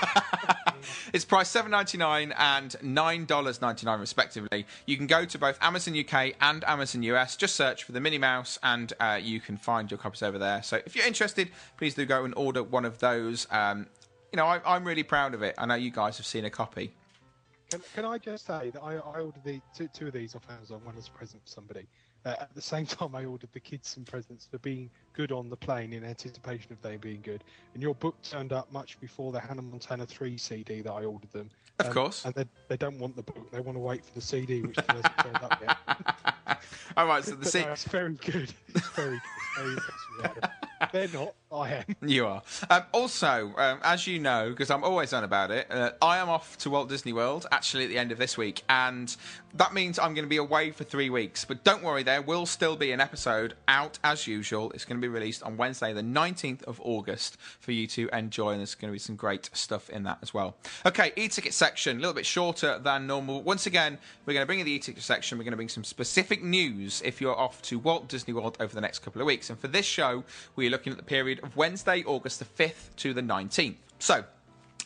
It's priced seven dollars and ninety-nine cents and nine dollars and ninety-nine cents respectively. You can go to both Amazon U K and Amazon U S. Just search for the Minnie Mouse and uh, you can find your copies over there. So if you're interested, please do go and order one of those. Um, you know, I, I'm really proud of it. I know you guys have seen a copy. Can, can I just say that I, I ordered the two, two of these off Amazon, one as a present for somebody. Uh, at the same time, I ordered the kids some presents for being good on the plane in anticipation of them being good. And your book turned up much before the Hannah Montana three C D that I ordered them. Of um, course. And they, they don't want the book. They want to wait for the C D, which hasn't turned up yet. All right, so the But C- no, it's very good. It's very good. Very impressed with that. They're not. I am. You are. Um, also, um, as you know, because I'm always on about it, uh, I am off to Walt Disney World, actually at the end of this week, and that means I'm going to be away for three weeks. But don't worry, there will still be an episode out as usual. It's going to be released on Wednesday, the nineteenth of August, for you to enjoy, and there's going to be some great stuff in that as well. Okay, e-ticket section, a little bit shorter than normal. Once again, we're going to bring in the e-ticket section. We're going to bring some specific news if you're off to Walt Disney World over the next couple of weeks. And for this show, we're looking at the period of Wednesday, August the fifth to the nineteenth. So,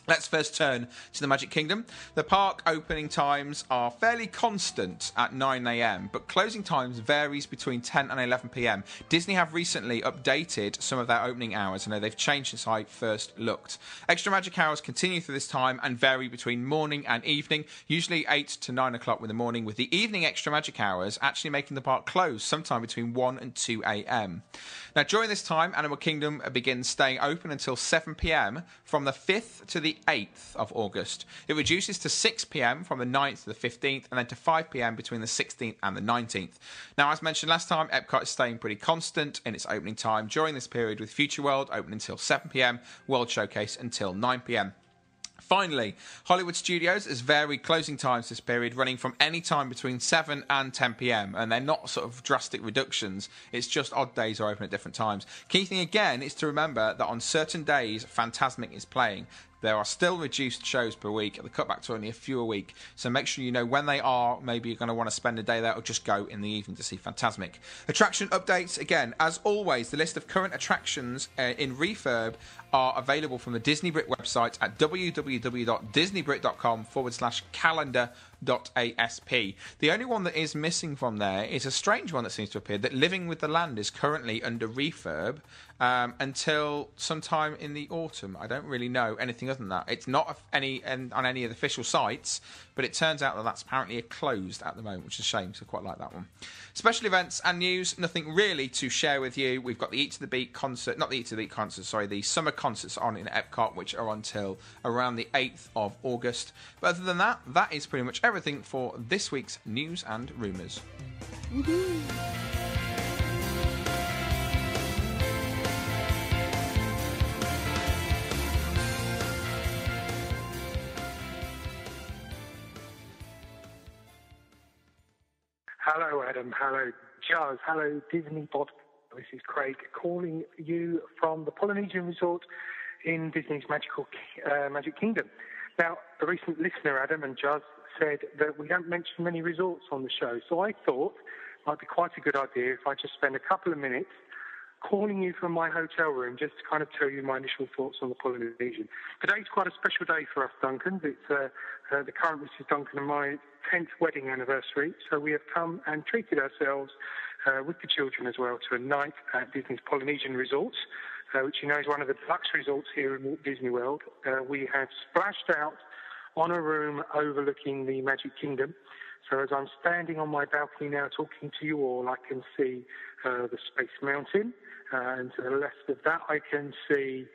Let's first turn to the Magic Kingdom. The park opening times are fairly constant at nine a.m, but closing times varies between ten and eleven p.m. Disney have recently updated some of their opening hours. I know they've changed since I first looked. Extra Magic hours continue through this time and vary between morning and evening, usually eight to nine o'clock in the morning, with the evening Extra Magic hours actually making the park close sometime between one and two a.m. Now, during this time, Animal Kingdom begins staying open until seven p.m. from the fifth to the eighth of August. It reduces to six p.m. from the ninth to the fifteenth, and then to five p.m. between the sixteenth and the nineteenth. Now, as mentioned last time, Epcot is staying pretty constant in its opening time during this period, with Future World open until seven p.m, World Showcase until nine p.m. Finally, Hollywood Studios has varied closing times this period, running from any time between seven and ten p.m, and they're not sort of drastic reductions. It's just odd days are open at different times. Key thing again is to remember that on certain days, Fantasmic is playing. There are still reduced shows per week. The cutback to only a few a week. So make sure you know when they are. Maybe you're going to want to spend a day there, or just go in the evening to see Fantasmic. Attraction updates. Again, as always, the list of current attractions uh, in refurb are available from the Disney Brit website at www.disneybrit.com forward slash calendar dot asp. The only one that is missing from there is a strange one that seems to appear, that Living with the Land is currently under refurb um, until sometime in the autumn. I don't really know anything other than that. It's not any on any of the official sites, but it turns out that that's apparently closed at the moment, which is a shame, so I quite like that one. Special events and news, nothing really to share with you. We've got the Eat to the Beat concert, not the Eat to the Beat concert, sorry, the summer concerts on in Epcot, which are until around the eighth of August. But other than that, that is pretty much everything for this week's news and rumours. Woohoo! Hello, Adam. Hello, Jazz. Hello, Disney Pod. This is Craig calling you from the Polynesian Resort in Disney's Magical uh, Magic Kingdom. Now, a recent listener, Adam and Jazz, said that we don't mention many resorts on the show, so I thought it might be quite a good idea if I just spend a couple of minutes calling you from my hotel room just to kind of tell you my initial thoughts on the Polynesian. Today's quite a special day for us Duncans. It's uh, uh, the current Missus Duncan and my tenth wedding anniversary, so we have come and treated ourselves uh, with the children as well to a night at Disney's Polynesian Resort, uh, which you know is one of the deluxe resorts here in Walt Disney World. Uh, we have splashed out on a room overlooking the Magic Kingdom. So as I'm standing on my balcony now talking to you all, I can see uh, the Space Mountain, uh, and to the left of that I can see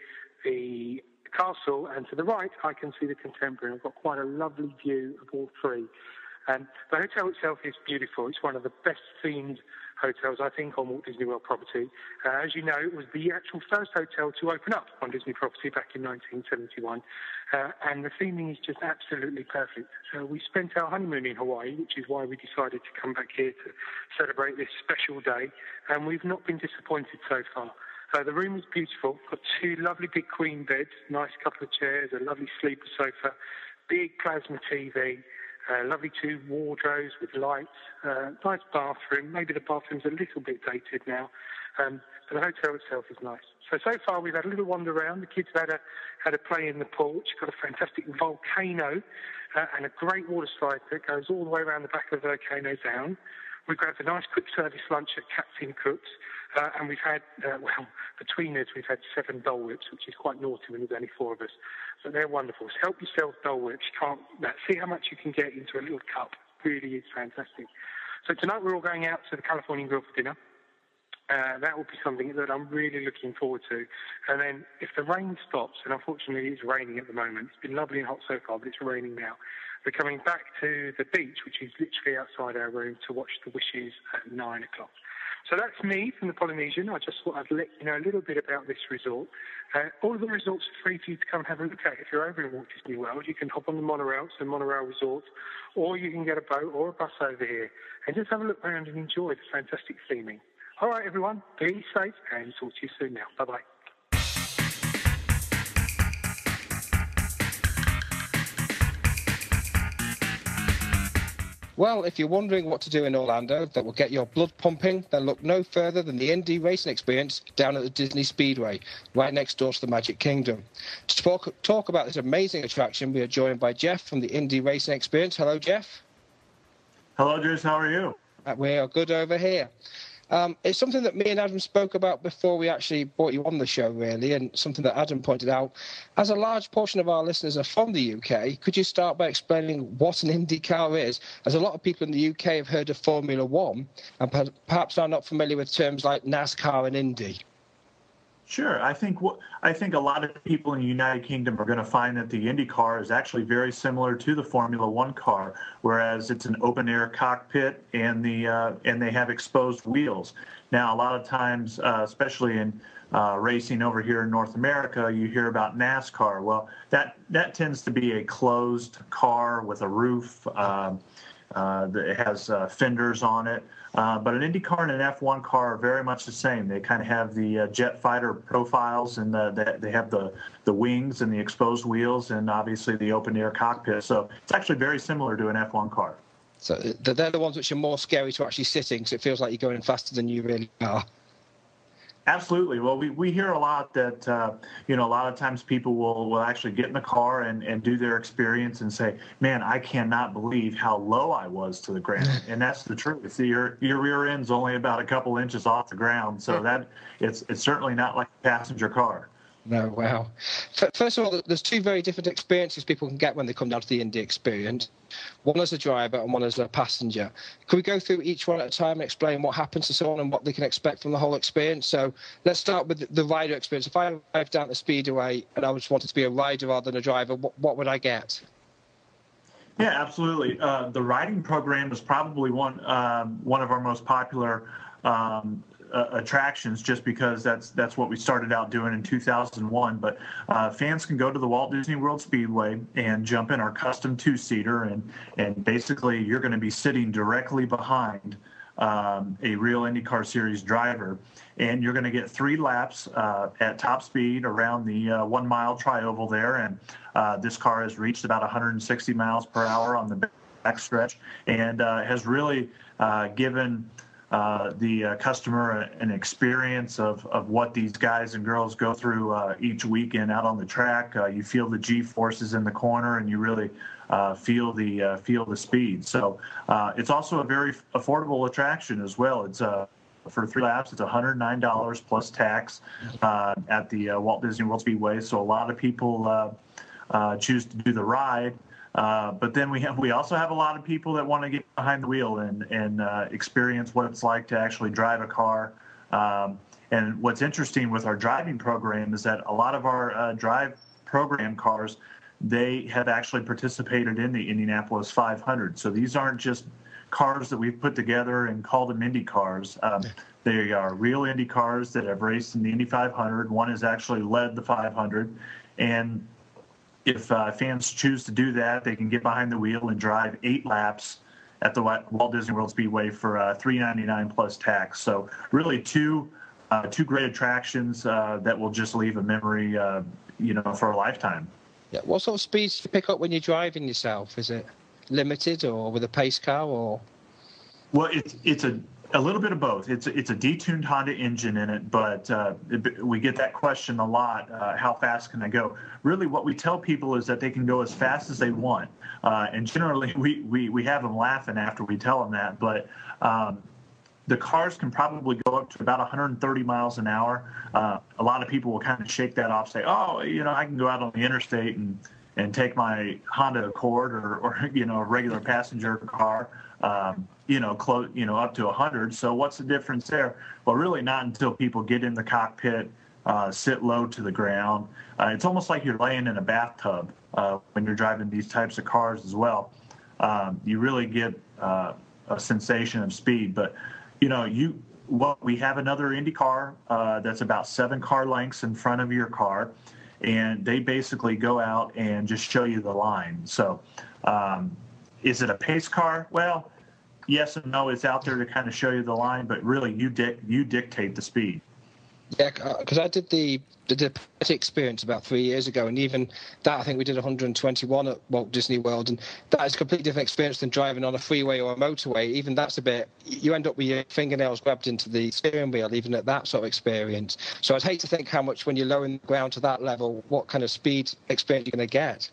the castle, and to the right I can see the Contemporary. I've got quite a lovely view of all three. And the hotel itself is beautiful. It's one of the best themed hotels, I think, on Walt Disney World property. Uh, as you know, it was the actual first hotel to open up on Disney property back in nineteen seventy-one. Uh, and the theming is just absolutely perfect. Uh, we spent our honeymoon in Hawaii, which is why we decided to come back here to celebrate this special day. And we've not been disappointed so far. Uh, the room is beautiful. Got two lovely big queen beds, nice couple of chairs, a lovely sleeper sofa, big plasma T V, uh, lovely two wardrobes with lights, uh, nice bathroom. Maybe the bathroom's a little bit dated now, um, but the hotel itself is nice. So, so far we've had a little wander around. The kids have had a, had a play in the pool. It's got a fantastic volcano uh, and a great water slide that goes all the way around the back of the volcano down. We've grabbed a nice quick service lunch at Captain Cook's, uh, and we've had, uh, well, between us, we've had seven Dole Whips, which is quite naughty when there's only four of us. But they're wonderful. So help yourself, Dole Whips. You can't, uh, see how much you can get into a little cup. Really is fantastic. So tonight we're all going out to the Californian Grill for dinner. Uh, that will be something that I'm really looking forward to. And then if the rain stops, and unfortunately it's raining at the moment, it's been lovely and hot so far, but it's raining now, we're coming back to the beach, which is literally outside our room, to watch the Wishes at nine o'clock. So that's me from the Polynesian. I just thought I'd let you know a little bit about this resort. Uh, all of the resorts are free for you to come and have a look at. If you're over in Walt Disney World, you can hop on the monorail to Monorail Resort, or you can get a boat or a bus over here and just have a look around and enjoy the fantastic theming. All right, everyone, be safe and talk to you soon now. Bye-bye. Well, if you're wondering what to do in Orlando that will get your blood pumping, then look no further than the Indy Racing Experience down at the Disney Speedway, right next door to the Magic Kingdom. To talk, talk about this amazing attraction, we are joined by Jeff from the Indy Racing Experience. Hello, Jeff. Hello, Jace. How are you? Uh, we are good over here. Um, it's something that me and Adam spoke about before we actually brought you on the show, really, and something that Adam pointed out. As a large portion of our listeners are from the U K, could you start by explaining what an IndyCar is? As a lot of people in the U K have heard of Formula One, and perhaps are not familiar with terms like NASCAR and Indy. Sure. I think what I think a lot of people in the United Kingdom are going to find that the Indy car is actually very similar to the Formula One car, whereas it's an open-air cockpit and the uh, and they have exposed wheels. Now, a lot of times, uh, especially in uh, racing over here in North America, you hear about NASCAR. Well, that that tends to be a closed car with a roof. Um, uh, that has uh, fenders on it. Uh, but an Indy car and an F one car are very much the same. They kind of have the uh, jet fighter profiles, and the, the, they have the, the wings and the exposed wheels, and obviously the open-air cockpit. So it's actually very similar to an F one car. So they're the ones which are more scary to actually sit in, because it feels like you're going faster than you really are. Absolutely. Well, we, we hear a lot that, uh, you know, a lot of times people will, will actually get in the car and, and do their experience and say, man, I cannot believe how low I was to the ground. And that's the truth. Your your rear end's only about a couple inches off the ground. So that it's it's certainly not like a passenger car. No, wow. First of all, there's two very different experiences people can get when they come down to the Indy experience. One as a driver and one as a passenger. Can we go through each one at a time and explain what happens to someone and what they can expect from the whole experience? So let's start with the rider experience. If I arrived down the Speedway and I just wanted to be a rider rather than a driver, what, what would I get? Yeah, absolutely. Uh, the riding program is probably one um, one of our most popular um Uh, attractions, just because that's that's what we started out doing in two thousand one. But uh, fans can go to the Walt Disney World Speedway and jump in our custom two-seater, and and basically you're going to be sitting directly behind um, a real IndyCar Series driver, and you're going to get three laps uh, at top speed around the uh, one-mile trioval there, and uh, this car has reached about one hundred sixty miles per hour on the back stretch, and uh, has really uh, given Uh, the uh, customer an experience of, of what these guys and girls go through uh, each weekend out on the track. Uh, you feel the G-forces in the corner, and you really uh, feel the uh, feel the speed. So uh, it's also a very affordable attraction as well. It's uh, for three laps, it's one hundred nine dollars plus tax uh, at the uh, Walt Disney World Speedway. So a lot of people uh, uh, choose to do the ride. Uh, but then we have, we also have a lot of people that want to get behind the wheel and, and uh, experience what it's like to actually drive a car. Um, and what's interesting with our driving program is that a lot of our uh, drive program cars, they have actually participated in the Indianapolis five hundred. So these aren't just cars that we've put together and called them Indy cars. Um, they are real Indy cars that have raced in the Indy five hundred. One has actually led the five hundred. And if uh, fans choose to do that, they can get behind the wheel and drive eight laps at the Walt Disney World Speedway for uh, three hundred ninety-nine dollars plus tax. So really two uh, two great attractions uh, that will just leave a memory, uh, you know, for a lifetime. Yeah. What sort of speeds do you pick up when you're driving yourself? Is it limited or with a pace car, or? Well, it's it's a A little bit of both. It's it's a detuned Honda engine in it, but uh, it, we get that question a lot. Uh, how fast can I go? Really, what we tell people is that they can go as fast as they want, uh, and generally we, we, we have them laughing after we tell them that. But um, the cars can probably go up to about one hundred thirty miles an hour. Uh, a lot of people will kind of shake that off, say, "Oh, you know, I can go out on the interstate and and take my Honda Accord or, or you know, a regular passenger car." Um, you know, close, you know, up to one hundred. So what's the difference there? Well, really not until people get in the cockpit, uh, sit low to the ground. Uh, it's almost like you're laying in a bathtub uh, when you're driving these types of cars as well. Um, you really get uh, a sensation of speed. But, you know, you well, we have another Indy car uh, that's about seven car lengths in front of your car, and they basically go out and just show you the line. So um, is it a pace car? Well, yes and no. It's out there to kind of show you the line, but really you di- you dictate the speed. Yeah, because I did the the Petty experience about three years ago, and even that, I think we did one hundred twenty-one at Walt Disney World, and that is a completely different experience than driving on a freeway or a motorway. Even that's a bit, you end up with your fingernails grabbed into the steering wheel, even at that sort of experience. So I'd hate to think how much, when you're lowering the ground to that level, what kind of speed experience you're going to get.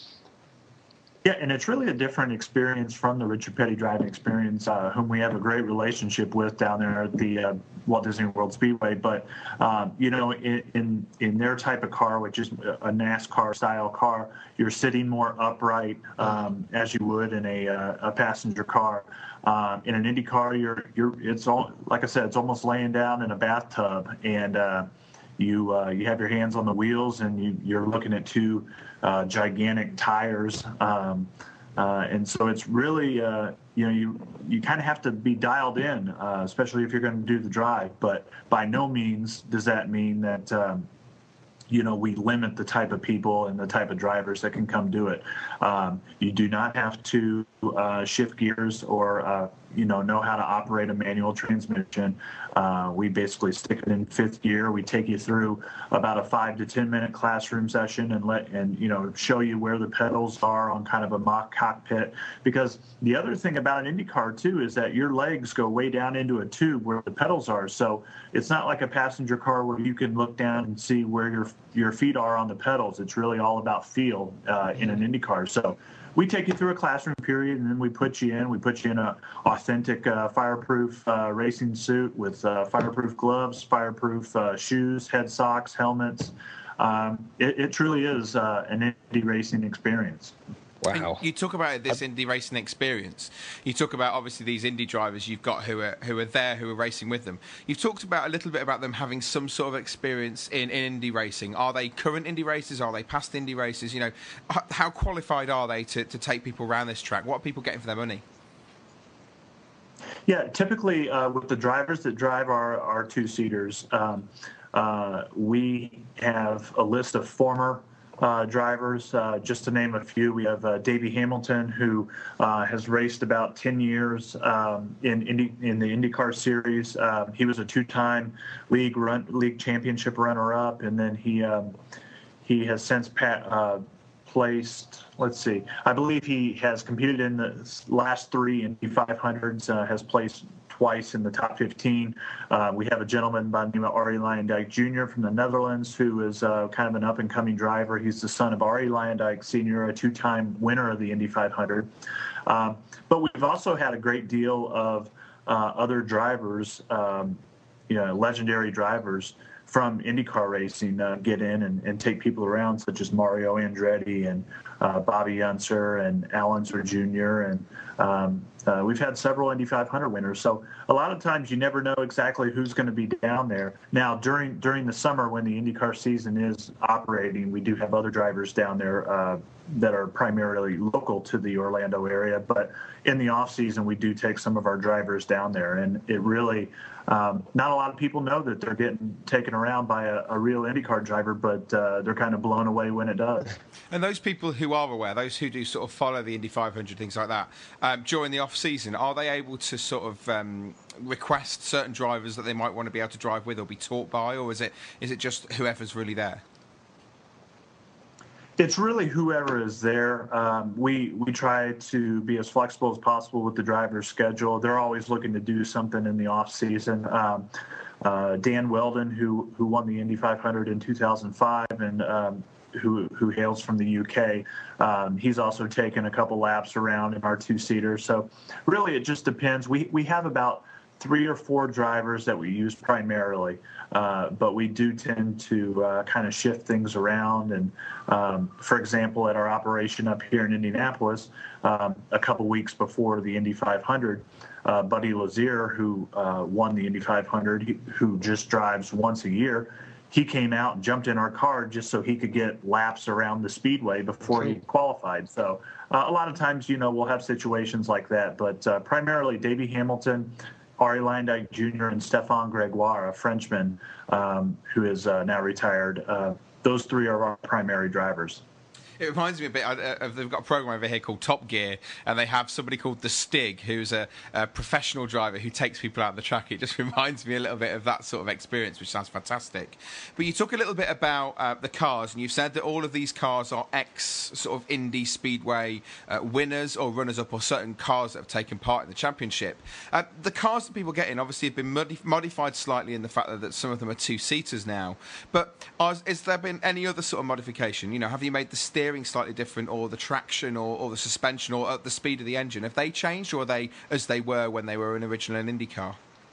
Yeah, and it's really a different experience from the Richard Petty driving experience, uh, whom we have a great relationship with down there at the uh, Walt Disney World Speedway. But, um, you know, in, in in their type of car, which is a NASCAR-style car, you're sitting more upright um, as you would in a, uh, a passenger car. Um, in an Indy car, you're you're it's all, like I said, it's almost laying down in a bathtub, and uh, you uh, you have your hands on the wheels, and you, you're looking at two uh, gigantic tires, um, uh, and so it's really uh, you know you you kind of have to be dialed in, uh, especially if you're going to do the drive. But by no means does that mean that um, you know we limit the type of people and the type of drivers that can come do it. Um, you do not have to uh, shift gears or uh, you know know how to operate a manual transmission. Uh, we basically stick it in fifth gear. We take you through about a five to ten minute classroom session and let and you know show you where the pedals are on kind of a mock cockpit. Because the other thing about an IndyCar too is that your legs go way down into a tube where the pedals are. So it's not like a passenger car where you can look down and see where your your feet are on the pedals. It's really all about feel uh, in an IndyCar. So we take you through a classroom period, and then we put you in. We put you in a authentic uh, fireproof uh, racing suit with uh, fireproof gloves, fireproof uh, shoes, head socks, helmets. Um, it, it truly is uh, an Indy racing experience. Wow. And you talk about this Indy racing experience. You talk about, obviously, these Indy drivers you've got who are who are there, who are racing with them. You've talked about a little bit about them having some sort of experience in, in Indy racing. Are they current Indy racers? Are they past Indy racers? You know, how qualified are they to, to take people around this track? What are people getting for their money? Yeah, typically uh, with the drivers that drive our, our two-seaters, um, uh, we have a list of former Uh, drivers. Uh, just to name a few, we have uh, Davey Hamilton, who uh, has raced about ten years um, in Indy, in the IndyCar series. Um, he was a two-time league run, league championship runner-up, and then he um, he has since pat, uh, placed. Let's see. I believe he has competed in the last three Indy five hundreds. Uh, has placed twice in the top fifteen. Uh, we have a gentleman by the name of Arie Luyendyk Junior from the Netherlands, who is uh, kind of an up-and-coming driver. He's the son of Arie Luyendyk Senior, a two-time winner of the Indy five hundred. Um, but we've also had a great deal of uh, other drivers, um, you know, legendary drivers from IndyCar racing uh, get in and, and take people around, such as Mario Andretti and uh, Bobby Unser and Al Unser Junior And um, uh, we've had several Indy five hundred winners. So a lot of times you never know exactly who's going to be down there. Now, during during the summer when the IndyCar season is operating, we do have other drivers down there uh, that are primarily local to the Orlando area. But in the off season, we do take some of our drivers down there, and it really um, not a lot of people know that they're getting taken around by a, a real IndyCar driver, but uh, they're kind of blown away when it does. And those people who are aware, those who do sort of follow the Indy five hundred, things like that, um, during the off season, are they able to sort of um, request certain drivers that they might want to be able to drive with or be taught by, or is it is it just whoever's really there? It's really whoever is there. Um, we we try to be as flexible as possible with the driver's schedule. They're always looking to do something in the off season. Um, uh, Dan Weldon, who who won the Indy five hundred in two thousand five, and um, who who hails from the U K, um, he's also taken a couple laps around in our two-seater. So really, it just depends. We we have about three or four drivers that we use primarily, uh, but we do tend to uh, kind of shift things around. And um, for example, at our operation up here in Indianapolis, um, a couple weeks before the Indy five hundred, uh, Buddy Lazier, who uh, won the Indy five hundred, he, who just drives once a year, he came out and jumped in our car just so he could get laps around the speedway before he qualified. So uh, a lot of times, you know, we'll have situations like that, but uh, primarily Davey Hamilton, Arie Luyendyk Junior, and Stéphane Grégoire, a Frenchman um, who is uh, now retired. Uh, those three are our primary drivers. It reminds me a bit of, they've got a program over here called Top Gear, and they have somebody called the Stig, who's a, a professional driver who takes people out on the track. It just reminds me a little bit of that sort of experience, which sounds fantastic. But you talk a little bit about uh, the cars, and you've said that all of these cars are ex sort of Indy Speedway uh, winners or runners-up, or certain cars that have taken part in the championship. Uh, the cars that people get in obviously have been modif- modified slightly in the fact that, that some of them are two-seaters now. But are, has there been any other sort of modification? You know, have you made the steering slightly different, or the traction, or, or the suspension, or at the speed of the engine? Have they changed, or are they as they were when they were an original Indy car?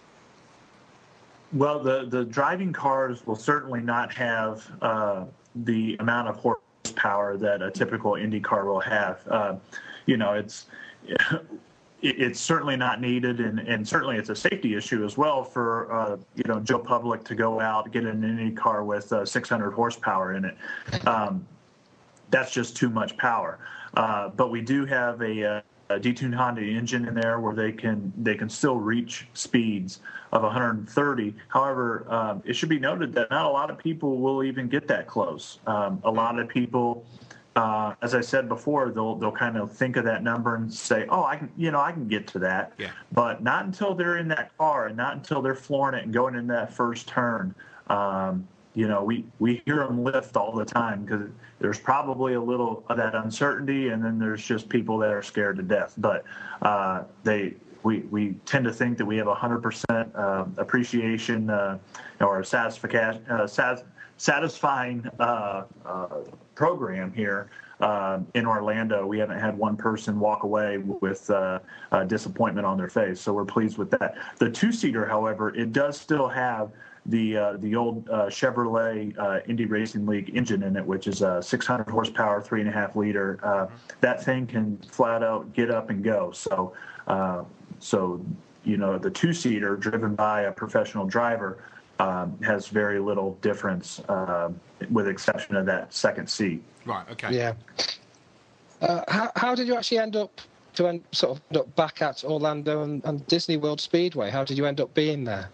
Well, the, the driving cars will certainly not have uh, the amount of horsepower that a typical Indy car will have. Uh, you know, it's it, it's certainly not needed, and, and certainly it's a safety issue as well for uh, you know, Joe Public to go out and get an Indy car with uh, six hundred horsepower in it. Um, That's just too much power. Uh, but we do have a, a detuned Honda engine in there where they can they can still reach speeds of one hundred thirty. However, um, it should be noted that not a lot of people will even get that close. Um, a lot of people, uh, as I said before, they'll they'll kind of think of that number and say, "Oh, I can, you know, I can get to that." Yeah. But not until they're in that car, and not until they're flooring it and going in that first turn. Um, You know, we, we hear them lift all the time because there's probably a little of that uncertainty, and then there's just people that are scared to death. But uh, they we we tend to think that we have a hundred percent appreciation uh, or satisfaction uh, sat, satisfying uh, uh, program here uh, in Orlando. We haven't had one person walk away with uh, uh, disappointment on their face, so we're pleased with that. The two-seater, however, it does still have the uh, the old uh, Chevrolet uh, Indy Racing League engine in it, which is a six hundred horsepower, three and a half liter. Uh, that thing can flat out get up and go. So, uh, so you know, the two-seater driven by a professional driver um, has very little difference, uh, with the exception of that second seat. Right. Okay. Yeah. Uh, how how did you actually end up to end sort of end up back at Orlando and, and Disney World Speedway? How did you end up being there?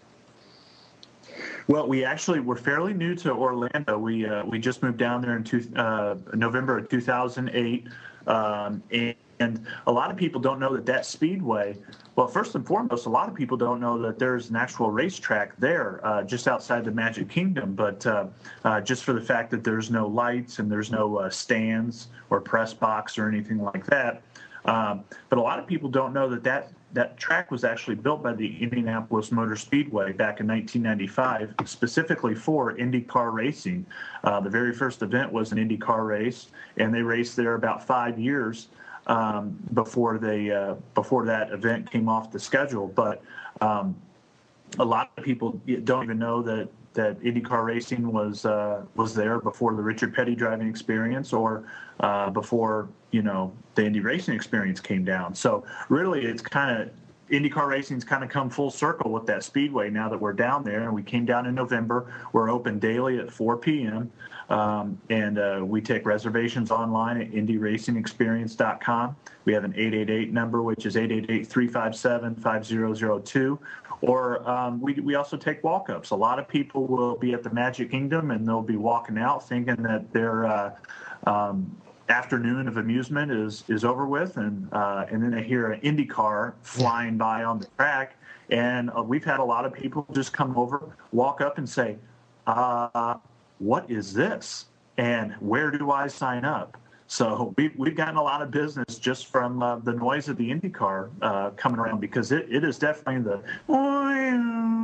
Well, we actually were fairly new to Orlando. We uh, we just moved down there in two, uh, November of two thousand eight, um, and, and a lot of people don't know that that speedway. Well, first and foremost, a lot of people don't know that there's an actual racetrack there, uh, just outside the Magic Kingdom. But uh, uh, just for the fact that there's no lights and there's no uh, stands or press box or anything like that. Um, but a lot of people don't know that that. That track was actually built by the Indianapolis Motor Speedway back in nineteen ninety-five, specifically for IndyCar racing. Uh, the very first event was an IndyCar race, and they raced there about five years um, before they uh, before that event came off the schedule. But um, a lot of people don't even know that that IndyCar racing was uh, was there before the Richard Petty driving experience, or uh, before you know the Indy racing experience came down. So really, it's kind of IndyCar racing's kind of come full circle with that speedway now that we're down there. And we came down in November. We're open daily at four p.m. Um, and uh, we take reservations online at indy racing experience dot com. We have an eight eight eight number, which is eight eight eight, three five seven, five zero zero two. Or um, we, we also take walk-ups. A lot of people will be at the Magic Kingdom, and they'll be walking out thinking that their uh, um, afternoon of amusement is is over with, and uh, and then they hear an Indy car flying by on the track. And uh, we've had a lot of people just come over, walk up and say, uh, what is this? And where do I sign up? So we, we've gotten a lot of business just from uh, the noise of the IndyCar uh, coming around, because it, it is definitely the, I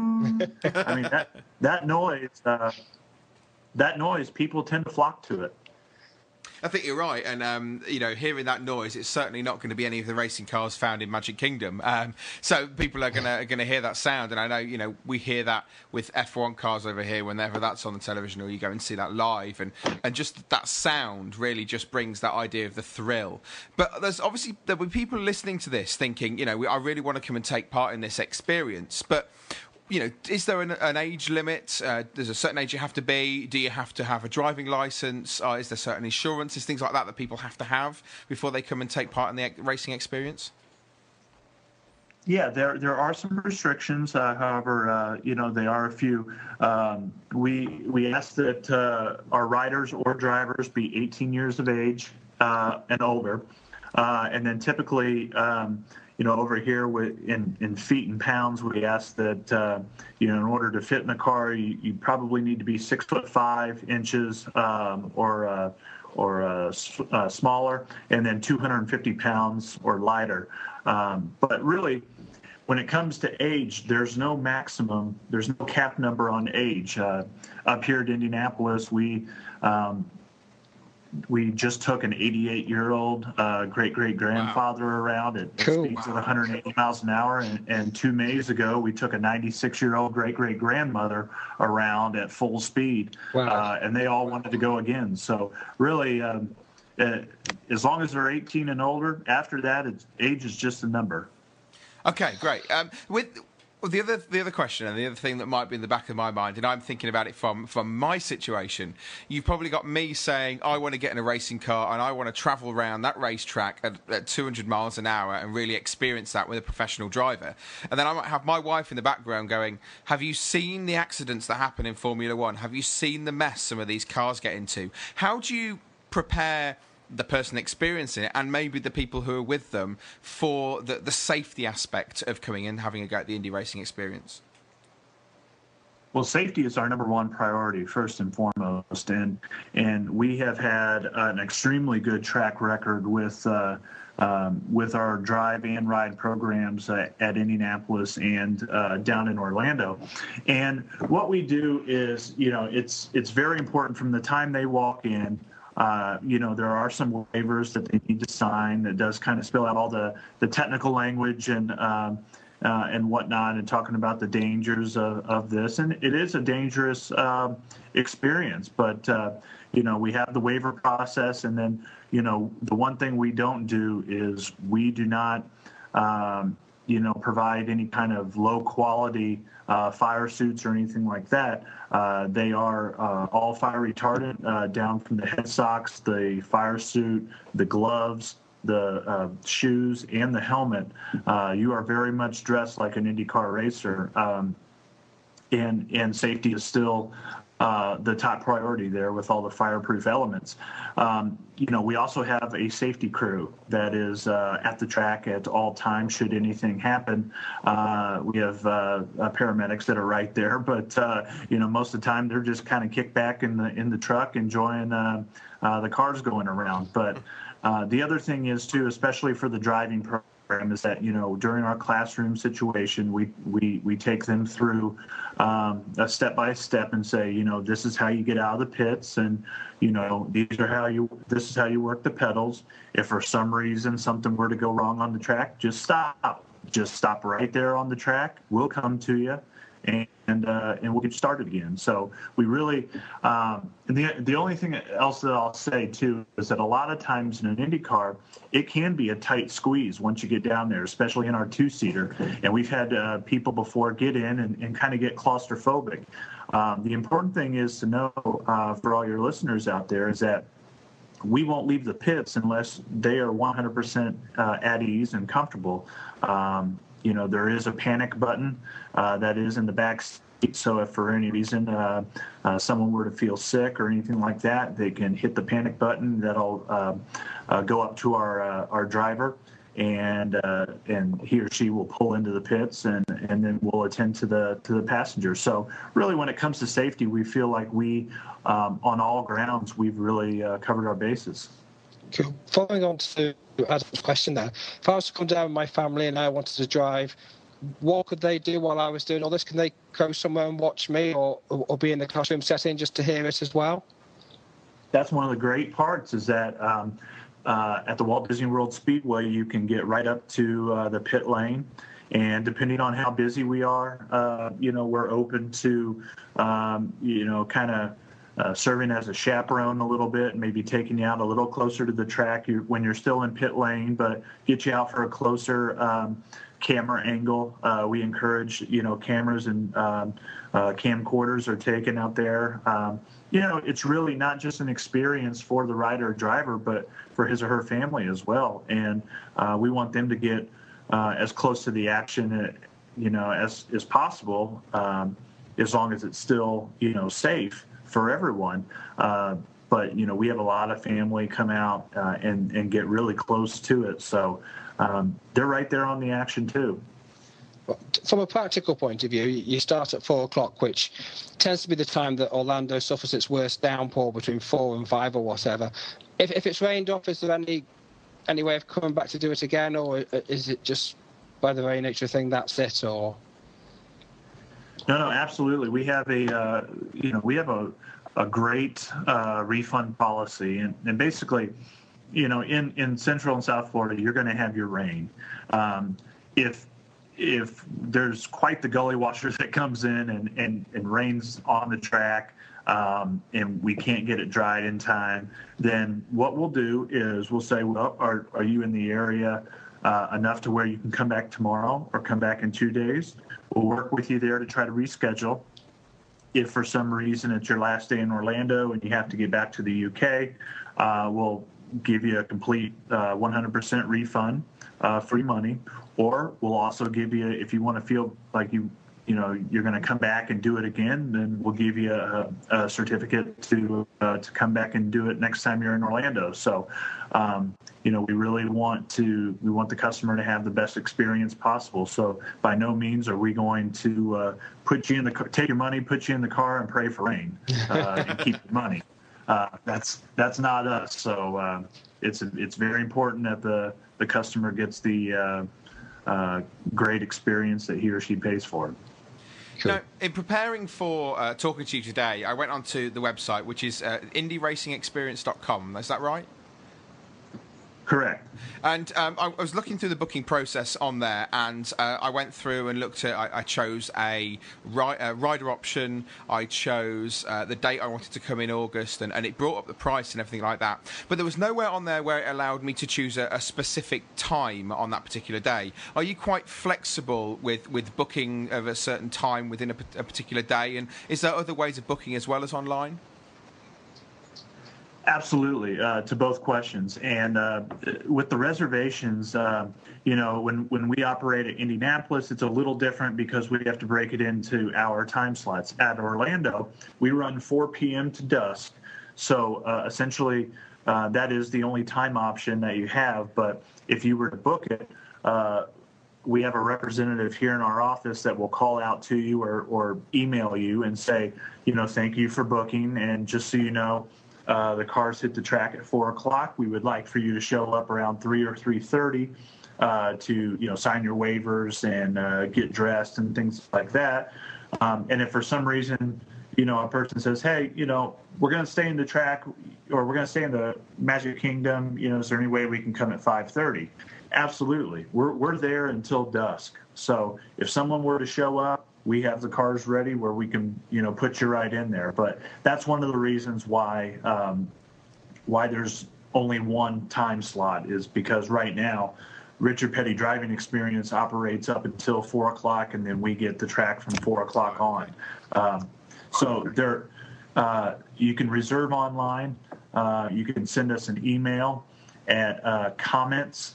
mean, that, that noise, uh, that noise, people tend to flock to it. I think you're right, and um, you know, hearing that noise, it's certainly not going to be any of the racing cars found in Magic Kingdom. Um, so people are going to going to hear that sound, and I know you know we hear that with F one cars over here whenever that's on the television, or you go and see that live, and and just that sound really just brings that idea of the thrill. But there's obviously there'll be people listening to this thinking, you know, I really want to come and take part in this experience, but. You know, is there an, an age limit? Uh, there's a certain age you have to be. Do you have to have a driving license? Uh, is there certain insurances, things like that, that people have to have before they come and take part in the racing experience? Yeah, there there are some restrictions. Uh, however, uh, you know, they are a few. Um, we we ask that uh, our riders or drivers be eighteen years of age uh, and older, uh, and then typically, um, you know, over here with in, in feet and pounds, we ask that uh, you know, in order to fit in the car, you, you probably need to be six foot five inches um, or uh, or uh, uh, smaller, and then two hundred fifty pounds or lighter. Um, but really, when it comes to age, there's no maximum, there's no cap number on age. Uh, up here at Indianapolis, we um, we just took an eighty-eight-year-old uh, great-great-grandfather wow. around at, cool. at speeds wow. of one hundred eighty miles an hour, and, and two Mays ago, we took a ninety-six-year-old great-great-grandmother around at full speed, wow. uh, and they all wanted to go again. So really, um, uh, as long as they're eighteen and older, after that, it's, age is just a number. Okay, great. Um, with well, the other the other question and the other thing that might be in the back of my mind, and I'm thinking about it from from my situation, you've probably got me saying I want to get in a racing car and I want to travel around that racetrack at, at two hundred miles an hour and really experience that with a professional driver. And then I might have my wife in the background going, have you seen the accidents that happen in Formula One? Have you seen the mess some of these cars get into? How do you prepare the person experiencing it and maybe the people who are with them for the, the safety aspect of coming in and having a go at the Indy racing experience? Well, safety is our number one priority, first and foremost, and and we have had an extremely good track record with uh, um, with our drive and ride programs uh, at Indianapolis and uh, down in Orlando. And what we do is, you know, it's it's very important from the time they walk in. Uh, you know, there are some waivers that they need to sign that does kind of spell out all the, the technical language and um, uh, and whatnot, and talking about the dangers of, of this. And it is a dangerous uh, experience, but, uh, you know, we have the waiver process. And then, you know, the one thing we don't do is we do not, um, you know, provide any kind of low quality uh, fire suits or anything like that. Uh, they are uh, all fire retardant, uh, down from the head socks, the fire suit, the gloves, the uh, shoes, and the helmet. Uh, you are very much dressed like an IndyCar racer, um, and and safety is still uh, the top priority there with all the fireproof elements. Um, you know, we also have a safety crew that is uh, at the track at all times should anything happen. Uh, we have uh, uh, paramedics that are right there, but uh, you know, most of the time they're just kind of kicked back in the in the truck enjoying uh, uh, the cars going around. But uh, the other thing is too, especially for the driving program, is that, you know, during our classroom situation, we we we take them through um, a step by step and say, you know, this is how you get out of the pits, and you know, these are how you this is how you work the pedals. If for some reason something were to go wrong on the track, just stop, just stop right there on the track. We'll come to you, and and, uh, and we'll get started again. So we really, um, and the the only thing else that I'll say too is that a lot of times in an Indy car, it can be a tight squeeze once you get down there, especially in our two-seater. And we've had uh, people before get in and, and kind of get claustrophobic. Um, the important thing is to know uh, for all your listeners out there is that we won't leave the pits unless they are one hundred percent uh, at ease and comfortable. Um, You know, there is a panic button uh, that is in the back seat. So if for any reason uh, uh, someone were to feel sick or anything like that, they can hit the panic button. That'll uh, uh, go up to our uh, our driver, and uh, and he or she will pull into the pits, and, and then we'll attend to the to the passenger. So really, when it comes to safety, we feel like we, um, on all grounds, we've really uh, covered our bases. Cool. Following on to Adam's question there, if I was to come down with my family and I wanted to drive, what could they do while I was doing all this? Can they go somewhere and watch me, or, or be in the classroom setting just to hear it as well? That's one of the great parts, is that um, uh, at the Walt Disney World Speedway, you can get right up to uh, the pit lane. And depending on how busy we are, uh, you know, we're open to, um, you know, kind of Uh, serving as a chaperone a little bit, and maybe taking you out a little closer to the track you're, when you're still in pit lane, but get you out for a closer um, camera angle. Uh, we encourage, you know, cameras and um, uh, camcorders are taken out there. Um, you know, it's really not just an experience for the rider or driver, but for his or her family as well. And uh, we want them to get uh, as close to the action, you know, as as possible, um, as long as it's still, you know, safe for everyone. Uh, but you know, we have a lot of family come out uh, and and get really close to it, so um, they're right there on the action too. From a practical point of view, you start at four o'clock, which tends to be the time that Orlando suffers its worst downpour, between four and five or whatever. If, if it's rained off, is there any any way of coming back to do it again, or is it just by the very nature of thing that's it? Or no, no, absolutely. We have a uh, you know we have a a great uh, refund policy, and, and basically, you know, in in Central and South Florida, you're going to have your rain. Um, if If there's quite the gully washer that comes in and, and, and rains on the track, um, and we can't get it dried in time, then what we'll do is we'll say, well, are, are you in the area uh, enough to where you can come back tomorrow or come back in two days? We'll work with you there to try to reschedule. If for some reason it's your last day in Orlando and you have to get back to the U K, uh, we'll give you a complete uh, one hundred percent refund, uh, free money. Or we'll also give you, if you want to feel like you, you know, you're going to come back and do it again, then we'll give you a, a certificate to uh, to come back and do it next time you're in Orlando. So, um, you know, we really want to we want the customer to have the best experience possible. So, by no means are we going to uh, put you in the take your money, put you in the car, and pray for rain uh, and keep your money. Uh, that's that's not us. So uh, it's it's very important that the the customer gets the uh, Uh, great experience that he or she pays for. Cool. Now, in preparing for uh, talking to you today, I went onto the website, which is uh, indy racing experience dot com. Is that right? Correct. And um, I was looking through the booking process on there, and uh, I went through and looked at. I, I chose a, ri- a rider option. I chose uh, the date I wanted to come in August, and, and it brought up the price and everything like that. But there was nowhere on there where it allowed me to choose a, a specific time on that particular day. Are you quite flexible with, with booking of a certain time within a, a particular day? And is there other ways of booking as well as online? Absolutely, uh, to both questions. And uh, with the reservations, uh, you know, when, when we operate at Indianapolis, it's a little different because we have to break it into our time slots. At Orlando, we run four p.m. to dusk. So uh, essentially, uh, that is the only time option that you have. But if you were to book it, uh, we have a representative here in our office that will call out to you or, or email you and say, you know, thank you for booking. And just so you know, Uh, the cars hit the track at four o'clock. We would like for you to show up around three or three thirty uh, to, you know, sign your waivers and uh, get dressed and things like that. Um, and if for some reason, you know, a person says, hey, you know, we're going to stay in the track or we're going to stay in the Magic Kingdom, you know, is there any way we can come at five thirty? Absolutely. We're we're there until dusk. So if someone were to show up, we have the cars ready where we can, you know, put you right in there. But that's one of the reasons why um, why there's only one time slot is because right now, Richard Petty Driving Experience operates up until four o'clock, and then we get the track from four o'clock on. Um, so there, uh, you can reserve online. Uh, you can send us an email at uh, comments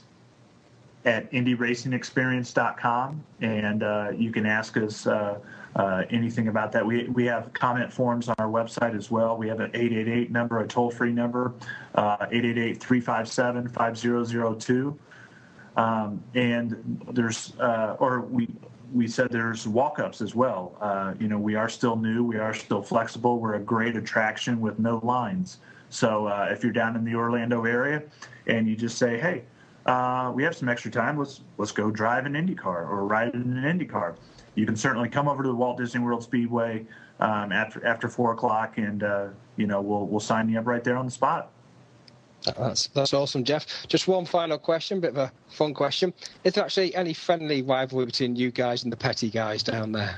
at indy racing experience dot com, and uh, you can ask us uh, uh, anything about that. We we have comment forms on our website as well. We have an eight eight eight number, a toll-free number, uh, eight eight eight, three five seven, five zero zero two. Um, and there's, uh, or we we said there's walk-ups as well. Uh, you know, we are still new. We are still flexible. We're a great attraction with no lines. So uh, if you're down in the Orlando area and you just say, hey, Uh, we have some extra time. Let's let's go drive an IndyCar or ride in an IndyCar. You can certainly come over to the Walt Disney World Speedway um, after after four o'clock, and uh, you know we'll we'll sign you up right there on the spot. That's that's awesome, Jeff. Just one final question, bit of a fun question: is there actually any friendly rivalry between you guys and the Petty guys down there?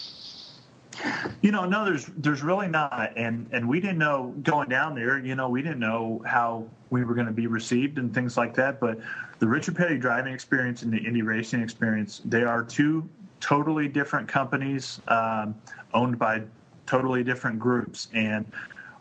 You know, no, there's there's really not, and and we didn't know going down there. You know, we didn't know how we were going to be received and things like that. But the Richard Petty Driving Experience and the Indy Racing Experience, they are two totally different companies um, owned by totally different groups. And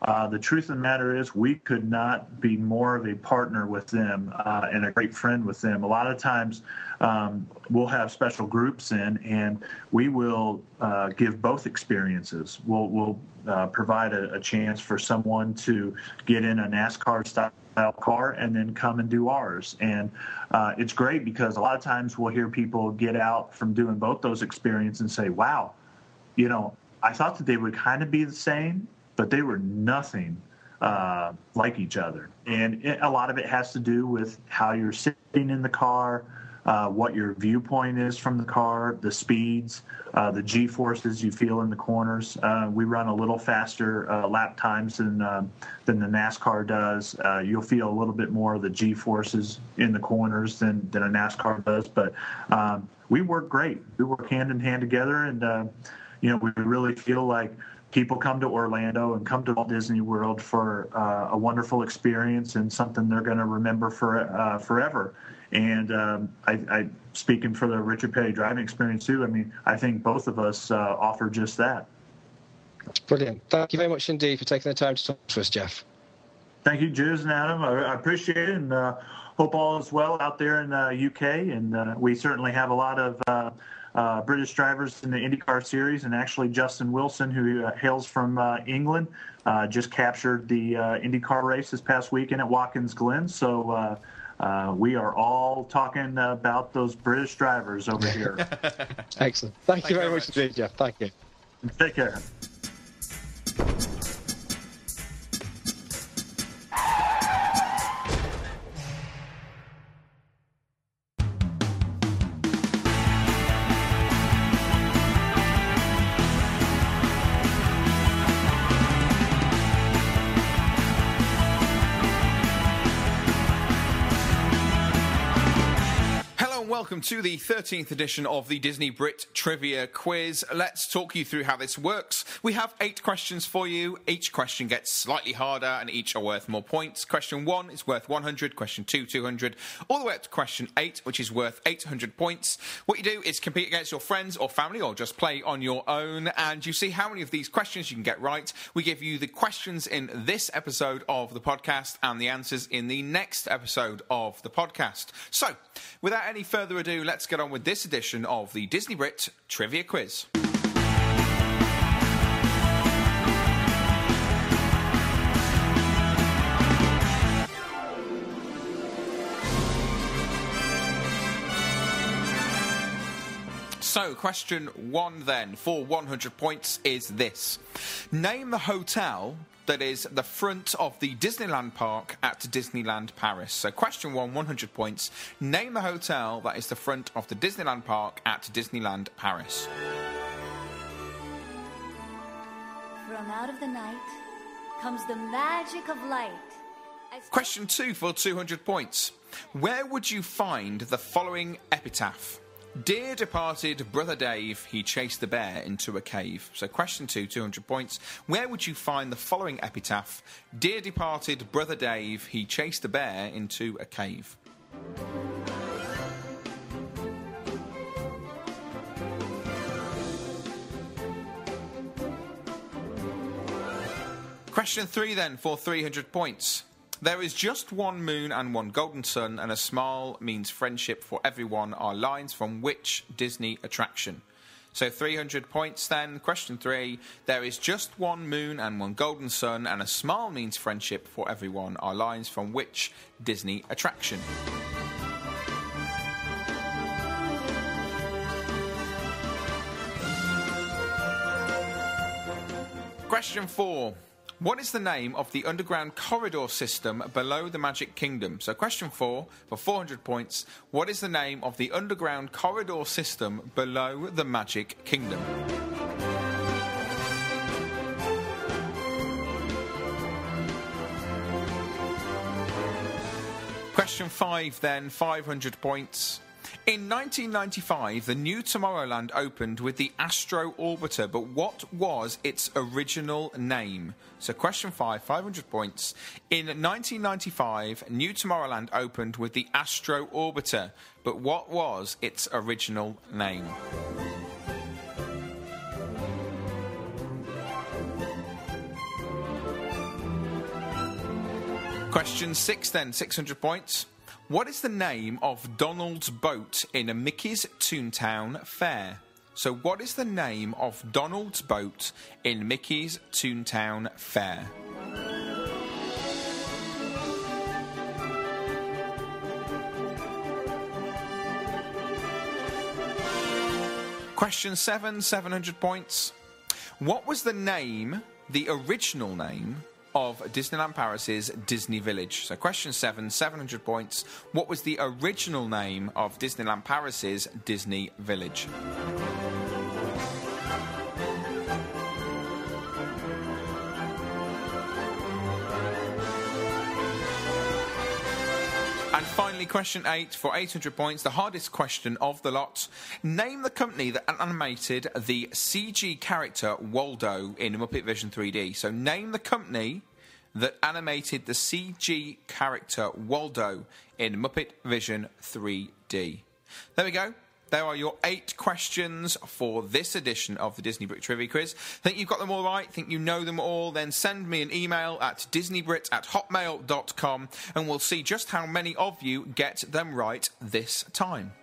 Uh, the truth of the matter is we could not be more of a partner with them uh, and a great friend with them. A lot of times um, we'll have special groups in, and we will uh, give both experiences. We'll, we'll uh, provide a, a chance for someone to get in a NASCAR style car and then come and do ours. And uh, it's great because a lot of times we'll hear people get out from doing both those experiences and say, wow, you know, I thought that they would kind of be the same, but they were nothing uh, like each other. And it, a lot of it has to do with how you're sitting in the car, uh, what your viewpoint is from the car, the speeds, uh, the G-forces you feel in the corners. Uh, we run a little faster uh, lap times than, uh, than the NASCAR does. Uh, you'll feel a little bit more of the G-forces in the corners than, than a NASCAR does. But um, we work great. We work hand in hand together, and, uh, you know, we really feel like people come to Orlando and come to Walt Disney World for uh, a wonderful experience and something they're going to remember for uh, forever. And um, I, I, speaking for the Richard Petty driving experience too, I mean, I think both of us uh, offer just that. That's brilliant. Thank you very much indeed for taking the time to talk to us, Jeff. Thank you, Jules and Adam. I, I appreciate it, and uh, hope all is well out there in the uh, U K. And uh, we certainly have a lot of uh, Uh, British drivers in the IndyCar series, and actually Justin Wilson, who uh, hails from uh, England, uh, just captured the uh, IndyCar race this past weekend at Watkins Glen. So uh, uh, we are all talking about those British drivers over here. Excellent. Thank, Thank you very much indeed, Jeff. Thank you. Take care. Welcome to the thirteenth edition of the Disney Brit Trivia Quiz. Let's talk you through how this works. We have eight questions for you. Each question gets slightly harder and each are worth more points. Question one is worth one hundred, question two, two hundred, all the way up to question eight, which is worth eight hundred points. What you do is compete against your friends or family or just play on your own, and you see how many of these questions you can get right. We give you the questions in this episode of the podcast and the answers in the next episode of the podcast. So, without any further ado, let's get on with this edition of the Disney Brit Trivia Quiz. So, question one then, for one hundred points, is this. Name the hotel that is the front of the Disneyland park at Disneyland Paris. So question one, one hundred points. Name the hotel that is the front of the Disneyland park at Disneyland Paris. From out of the night comes the magic of light. As question two for two hundred points. Where would you find the following epitaph? Dear departed brother Dave, he chased the bear into a cave. So question two, two hundred points. Where would you find the following epitaph? Dear departed brother Dave, he chased the bear into a cave. Question three then, for three hundred points. There is just one moon and one golden sun, and a smile means friendship for everyone are lines from which Disney attraction? So three hundred points then. Question three. There is just one moon and one golden sun, and a smile means friendship for everyone are lines from which Disney attraction? Question four. What is the name of the underground corridor system below the Magic Kingdom? So question four, for four hundred points. What is the name of the underground corridor system below the Magic Kingdom? Question five then, five hundred points. In nineteen ninety-five, the new Tomorrowland opened with the Astro Orbiter, but what was its original name? So question five, five hundred points. In nineteen ninety-five, New Tomorrowland opened with the Astro Orbiter, but what was its original name? Question six then, six hundred points. What is the name of Donald's boat in a Mickey's Toontown Fair? So what is the name of Donald's boat in Mickey's Toontown Fair? Question seven, seven hundred points. What was the name, the original name, of Disneyland Paris's Disney Village? So question seven, seven hundred points. What was the original name of Disneyland Paris's Disney Village? And finally, question eight for eight hundred points, the hardest question of the lot. Name the company that animated the C G character Waldo in Muppet Vision three D. So name the company that animated the C G character Waldo in Muppet Vision three D. There we go. There are your eight questions for this edition of the Disney Brit Trivia Quiz. Think you've got them all right? Think you know them all? Then send me an email at disneybrit at hotmail dot com and we'll see just how many of you get them right this time.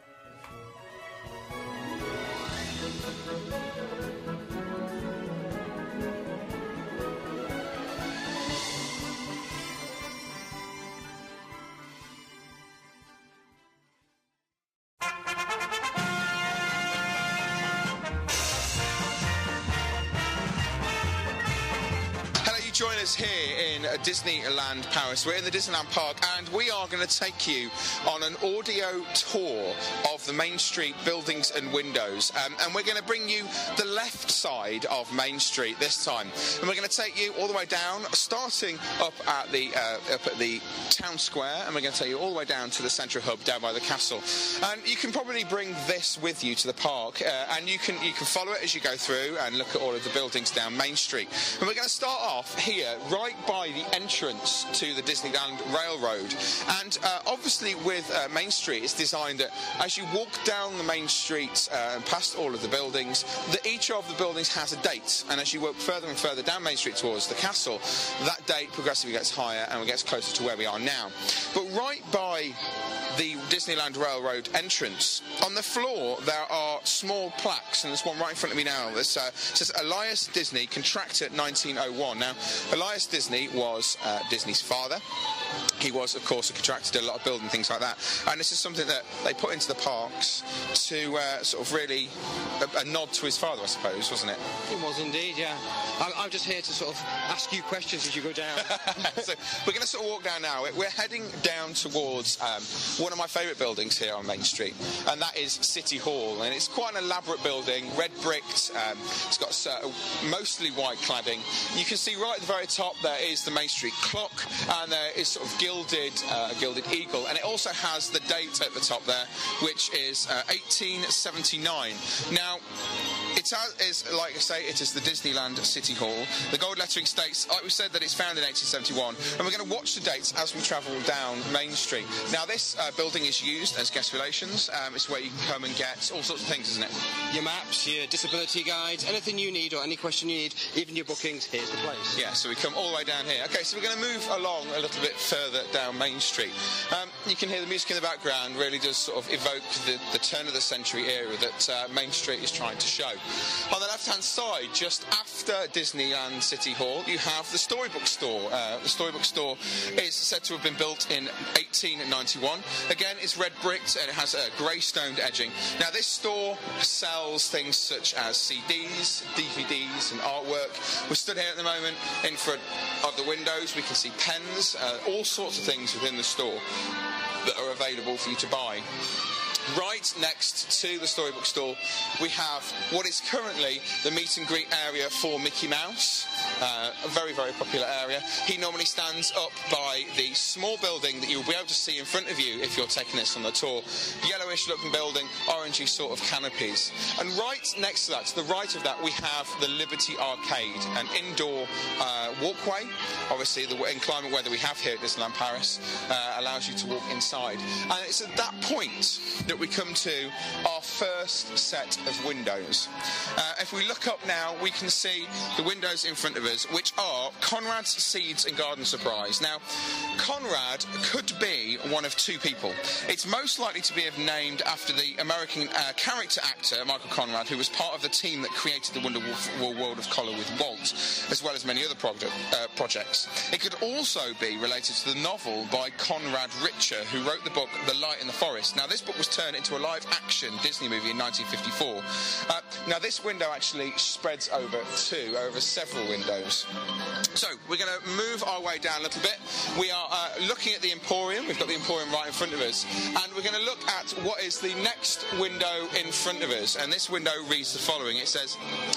Join us here in Disneyland Paris. We're in the Disneyland Park and we are going to take you on an audio tour of the Main Street buildings and windows. Um, and we're going to bring you the left side of Main Street this time. And we're going to take you all the way down, starting up at the uh, up at the town square, and we're going to take you all the way down to the central hub down by the castle. And you can probably bring this with you to the park, uh, and you can you can follow it as you go through and look at all of the buildings down Main Street. And we're going to start off here, right by the entrance to the Disneyland Railroad. And uh, obviously with uh, Main Street, it's designed that as you walk down the Main Street uh, and past all of the buildings, that each of the buildings has a date. And as you walk further and further down Main Street towards the castle, that date progressively gets higher and gets closer to where we are now. But right by the Disneyland Railroad entrance, on the floor there are small plaques, and there's one right in front of me now. This uh, says Elias Disney, contractor nineteen oh one. Now, Elias Disney was uh, Disney's father. He was, of course, a contractor, did a lot of building, things like that. And this is something that they put into the parks to uh, sort of really a, a nod to his father, I suppose, wasn't it? It was indeed, yeah. I'm, I'm just here to sort of ask you questions as you go down. So we're going to sort of walk down now. We're heading down towards um, one of my favourite buildings here on Main Street, and that is City Hall. And it's quite an elaborate building, red bricked. Um, it's got uh, mostly white cladding. You can see right at the very top there is the Main Street clock, and there is sort of gilded, uh, gilded eagle, and it also has the date at the top there, which is uh, eighteen seventy-nine. Now, it is, like I say, it is the Disneyland City Hall. The gold lettering states, like we said, that it's founded in eighteen seventy-one, and we're going to watch the dates as we travel down Main Street. Now, this uh, building is used as guest relations. Um, it's where you can come and get all sorts of things, isn't it? Your maps, your disability guides, anything you need or any question you need, even your bookings, here's the place. Yeah, so we come all the way down here. Okay, so we're going to move along a little bit further down Main Street. Um, you can hear the music in the background really does sort of evoke the, the turn of the century era that uh, Main Street is trying to show. On the left-hand side, just after Disneyland City Hall, you have the Storybook Store. Uh, the Storybook Store is said to have been built in eighteen ninety-one. Again, it's red bricked and it has a grey stoned edging. Now, this store sells things such as C Ds, D V Ds and artwork. We're stood here at the moment in front of the windows. We can see pens, uh, all sorts of things within the store that are available for you to buy. Right next to the Storybook Store, we have what is currently the meet and greet area for Mickey Mouse, uh, a very, very popular area. He normally stands up by the small building that you'll be able to see in front of you if you're taking this on the tour. Yellowish looking building, orangey sort of canopies. And right next to that, to the right of that, we have the Liberty Arcade, an indoor uh, walkway. Obviously, the inclement weather we have here at Disneyland Paris uh, allows you to walk inside. And it's at that point that we come to our first set of windows. Uh, if we look up now, we can see the windows in front of us, which are Conrad's Seeds and Garden Supplies. Now, Conrad could be one of two people. It's most likely to be named after the American uh, character actor, Michael Conrad, who was part of the team that created the Wonderful World of Colour with Walt, as well as many other project, uh, projects. It could also be related to the novel by Conrad Richter, who wrote the book The Light in the Forest. Now, this book was turned into a live-action Disney movie in nineteen fifty-four. Uh, now, this window actually spreads over two, over several windows. So, we're going to move our way down a little bit. We are uh, looking at the Emporium. We've got the Emporium right in front of us. And we're going to look at what is the next window in front of us. And this window reads the following. It says,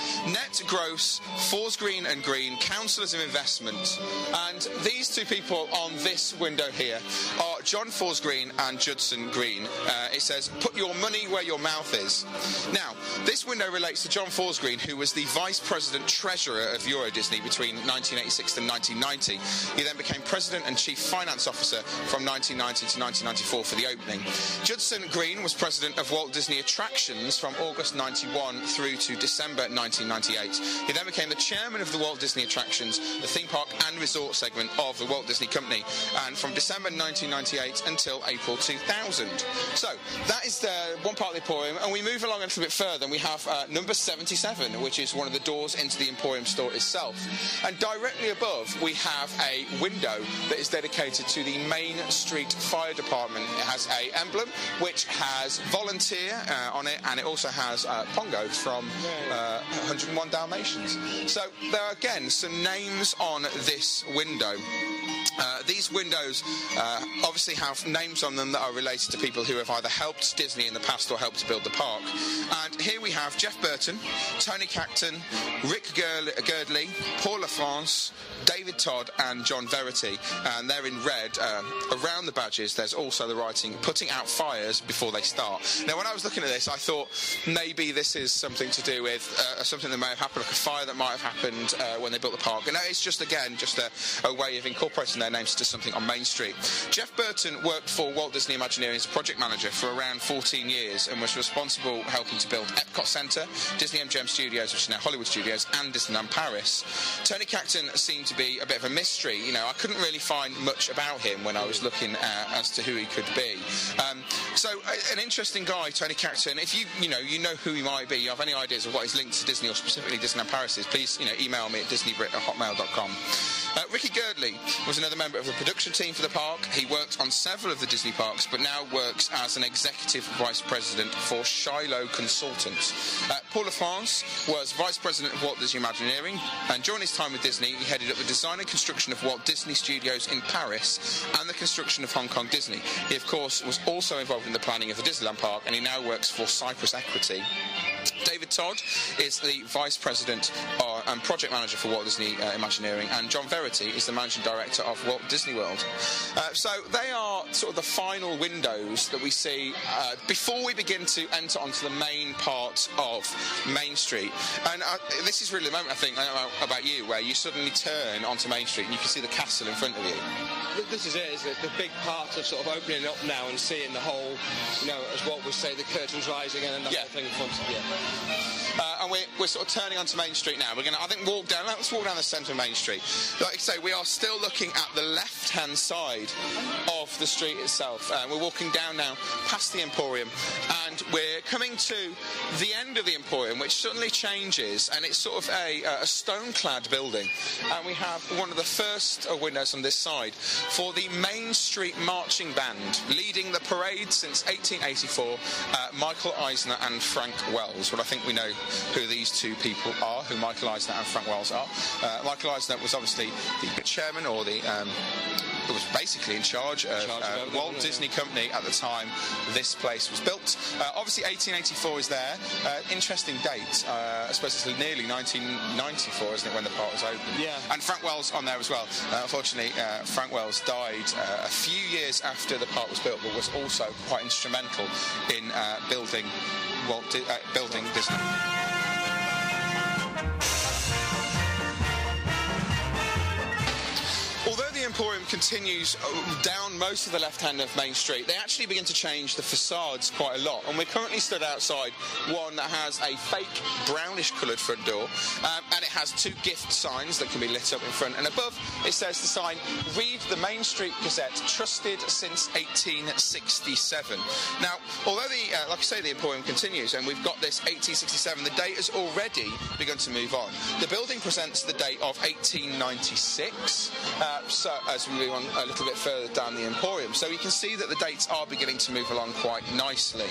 Net Gross, Forsgreen and Green, Councillors of Investment. And these two people on this window here are John Forsgreen and Judson Green. Uh, it says, put your money where your mouth is. Now, this window relates to John Forsgreen, who was the Vice President Treasurer of Euro Disney between nineteen eighty-six and nineteen ninety. He then became President and Chief Finance Officer from nineteen ninety to nineteen ninety-four for the opening. Judson Green was President of Walt Disney Attractions from August ninety-one through to December nineteen ninety-eight. He then became the Chairman of the Walt Disney Attractions, the theme park and resort segment of the Walt Disney Company, and from December nineteen ninety-eight until April two thousand. So, that is the one part of the Emporium, and we move along a little bit further, and we have uh, number seventy-seven, which is one of the doors into the Emporium store itself. And directly above, we have a window that is dedicated to the Main Street Fire Department. It has a emblem which has volunteer uh, on it, and it also has uh, Pongo from uh, one hundred and one Dalmatians. So there are again some names on this window. Uh, these windows uh, obviously have names on them that are related to people who have either helped Disney in the past or helped to build the park. And here we have Jeff Burton, Tony Cacton, Rick Girdley, Paul LaFrance, David Todd and John Verity, and they're in red. Uh, around the badges there's also the writing, putting out fires before they start. Now, when I was looking at this, I thought maybe this is something to do with uh, something that may have happened, like a fire that might have happened uh, when they built the park. And it's just, again, just a, a way of incorporating their names to something on Main Street. Jeff Burton worked for Walt Disney Imagineering as a project manager for around fourteen years and was responsible helping to build Epcot Centre, Disney M G M Studios, which is now Hollywood Studios, and Disneyland Paris. Tony Cacton seemed to be a bit of a mystery. You know, I couldn't really find much about him when I was looking uh, as to who he could be. Um, so, uh, an interesting guy, Tony Cacton. If you, you know, you know who he might be, you have any ideas of what his link to Disney or specifically Disneyland Paris is, please, you know, email me at disneybrit at hotmail dot com. Uh, Ricky Girdley was another member of the production team for the park. He worked on several of the Disney parks, but now works as an executive vice president for Shiloh Consultants. Uh, Paul LaFrance was vice president of Walt Disney Imagineering, and during his time with Disney, he headed up the design and construction of Walt Disney Studios in Paris and the construction of Hong Kong Disney. He, of course, was also involved in the planning of the Disneyland park, and he now works for Cyprus Equity. David Todd is the Vice President uh, and Project Manager for Walt Disney uh, Imagineering, and John Verity is the Managing Director of Walt Disney World. Uh, so they are sort of the final windows that we see uh, before we begin to enter onto the main part of Main Street. And uh, this is really the moment, I think, I don't know about you, where you suddenly turn onto Main Street and you can see the castle in front of you. This is it, isn't it? The big part of sort of opening up now and seeing the whole, you know, as what we say, the curtains rising and the yeah. whole thing in front of you. Uh, and we're, we're sort of turning onto Main Street now. We're going to, I think, walk down. Let's walk down the centre of Main Street. Like I say, we are still looking at the left-hand side of the street itself. Uh, we're walking down now past the Emporium, and we're coming to the end of the Emporium, which suddenly changes, and it's sort of a, a stone-clad building. And we have one of the first uh, windows on this side for the Main Street Marching Band, leading the parade since eighteen eighty-four, uh, Michael Eisner and Frank Wells. Well, I think we know who these two people are, who Michael Eisner and Frank Wells are. Uh, Michael Eisner was obviously the chairman, or the um, who was basically in charge of uh, Walt Disney Company at the time this place was built. Uh, obviously, eighteen eighty-four is there. Uh, interesting date. Uh, I suppose it's nearly nineteen ninety-four, isn't it, when the park was opened? Yeah. And Frank Wells on there as well. Uh, unfortunately, uh, Frank Wells died uh, a few years after the park was built, but was also quite instrumental in uh, building Walt Di- uh, building Disney. Although the the Emporium continues down most of the left hand of Main Street, they actually begin to change the facades quite a lot. And we're currently stood outside one that has a fake brownish coloured front door, um, and it has two gift signs that can be lit up in front. And above it says the sign, "Read the Main Street Gazette, trusted since eighteen sixty-seven." Now, although the, uh, like I say, the Emporium continues, and we've got this eighteen sixty-seven, the date has already begun to move on. The building presents the date of eighteen ninety-six, uh, so as we move on a little bit further down the Emporium. So you can see that the dates are beginning to move along quite nicely.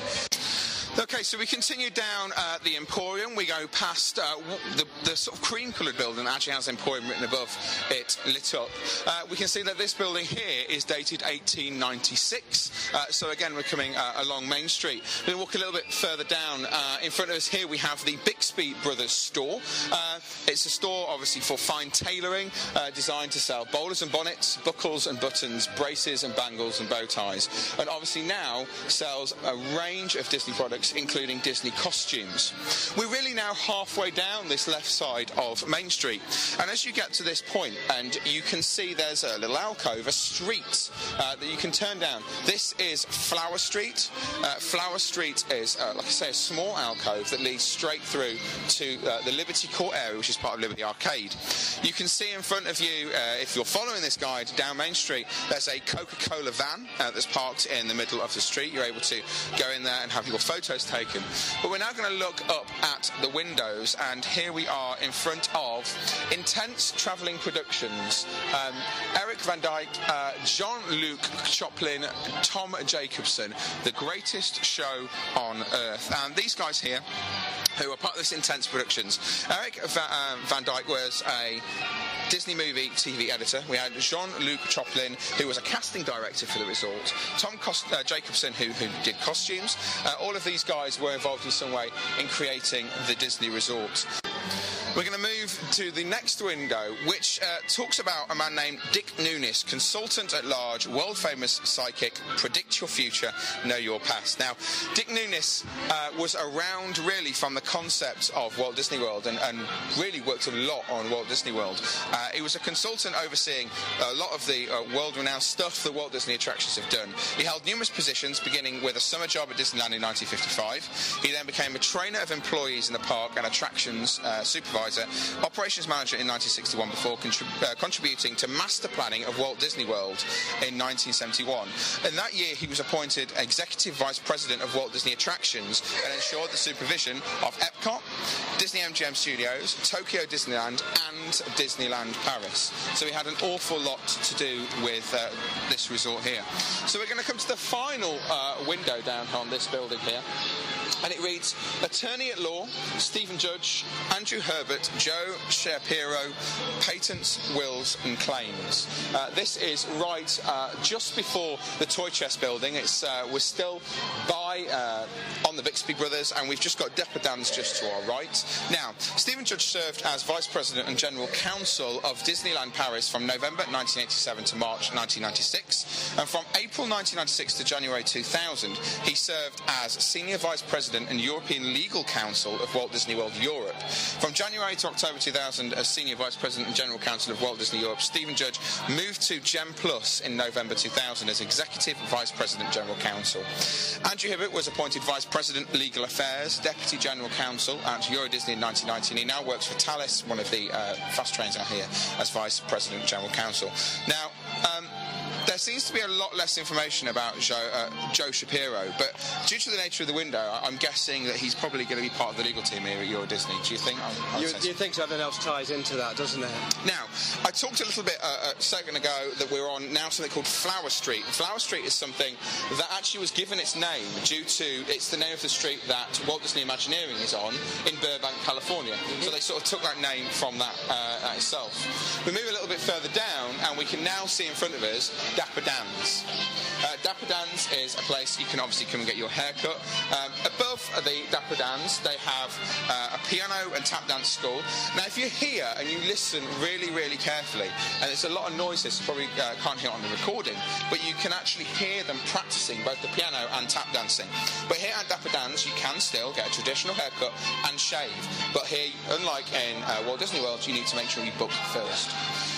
Okay, so we continue down uh, the Emporium. We go past uh, the, the sort of cream-coloured building that actually has Emporium written above it, lit up. Uh, we can see that this building here is dated eighteen ninety-six. Uh, so again, we're coming uh, along Main Street. We're going to walk a little bit further down. Uh, in front of us here, we have the Bixby Brothers store. Uh, it's a store, obviously, for fine tailoring, uh, designed to sell bowlers and bonnets, buckles and buttons, braces and bangles and bow ties. And obviously now sells a range of Disney products, including Disney costumes. We're really now halfway down this left side of Main Street, and as you get to this point, and you can see there's a little alcove, a street uh, that you can turn down. This is Flower Street. Uh, Flower Street is, uh, like I say, a small alcove that leads straight through to uh, the Liberty Court area, which is part of Liberty Arcade. You can see in front of you, uh, if you're following this guide down Main Street, there's a Coca-Cola van uh, that's parked in the middle of the street. You're able to go in there and have your photos taken. But we're now going to look up at the windows, and here we are in front of Intense Travelling Productions. Um, Eric Van Dyke, uh, Jean-Luc Choplin, Tom Jacobson, the greatest show on earth. And these guys here, who are part of this Intense Productions, Eric Va- um, Van Dyke was a Disney movie T V editor. We had Jean-Luc Choplin, who was a casting director for the resort. Tom Cost- uh, Jacobson, who, who did costumes. Uh, all of these guys were involved in some way in creating the Disney resort. We're going to move to the next window, which uh, talks about a man named Dick Nunis, consultant at large, world-famous psychic, predict your future, know your past. Now, Dick Nunis uh, was around really from the concept of Walt Disney World, and, and really worked a lot on Walt Disney World. Uh, he was a consultant overseeing a lot of the uh, world-renowned stuff that Walt Disney Attractions have done. He held numerous positions, beginning with a summer job at Disneyland in nineteen fifty-five. He then became a trainer of employees in the park and attractions uh, supervisor, operations manager in nineteen sixty-one, before contrib- uh, contributing to master planning of Walt Disney World in nineteen seventy-one. In that year, he was appointed executive vice president of Walt Disney Attractions and ensured the supervision of Epcot, Disney M G M Studios, Tokyo Disneyland, and Disneyland Paris. So he had an awful lot to do with uh, this resort here. So we're going to come to the final uh, window down on this building here. And it reads, Attorney at Law, Stephen Judge, Andrew Herbert, Joe Shapiro, Patents, Wills and Claims. Uh, this is right uh, just before the Toy Chest building. It's uh, We're still by uh, on the Bixby Brothers, and we've just got Dapper Dan's just to our right. Now, Stephen Judge served as Vice President and General Counsel of Disneyland Paris from November nineteen eighty-seven to March nineteen ninety-six, and from April nineteen ninety-six to January two thousand, he served as Senior Vice President and European Legal Counsel of Walt Disney World Europe. From January to October two thousand, as Senior Vice President and General Counsel of Walt Disney Europe, Stephen Judge moved to Gem Plus in November two thousand as Executive Vice President General Counsel. Andrew Hibbert was appointed Vice President Legal Affairs, Deputy General Counsel at Euro Disney in nineteen ninety, and he now works for Thales, one of the uh, fast trains out here, as Vice President General Counsel. Now, um, there seems to be a lot less information about Joe, uh, Joe Shapiro, but due to the nature of the window, I'm guessing that he's probably going to be part of the legal team here at Euro Disney. Do you think? I, I you, you think something else ties into that, doesn't it? Now, I talked a little bit uh, a second ago that we're on now something called Flower Street. Flower Street is something that actually was given its name due to, it's the name of the street that Walt Disney Imagineering is on in Burbank, California. Mm-hmm. So they sort of took that name from that uh, itself. We move a little bit further down, and we can now see in front of us Dapper Dan's. Uh, Dapper Dan's is a place you can obviously come and get your hair cut. Um, above the Dapper Dan's, they have uh, a piano and tap dance school. Now, if you're here and you listen really, really carefully, and there's a lot of noises, you probably uh, can't hear it on the recording, but you can actually hear them practicing both the piano and tap dancing. But here at Dapper Dan's, you can still get a traditional haircut and shave. But here, unlike in uh, Walt Disney World, you need to make sure you book first.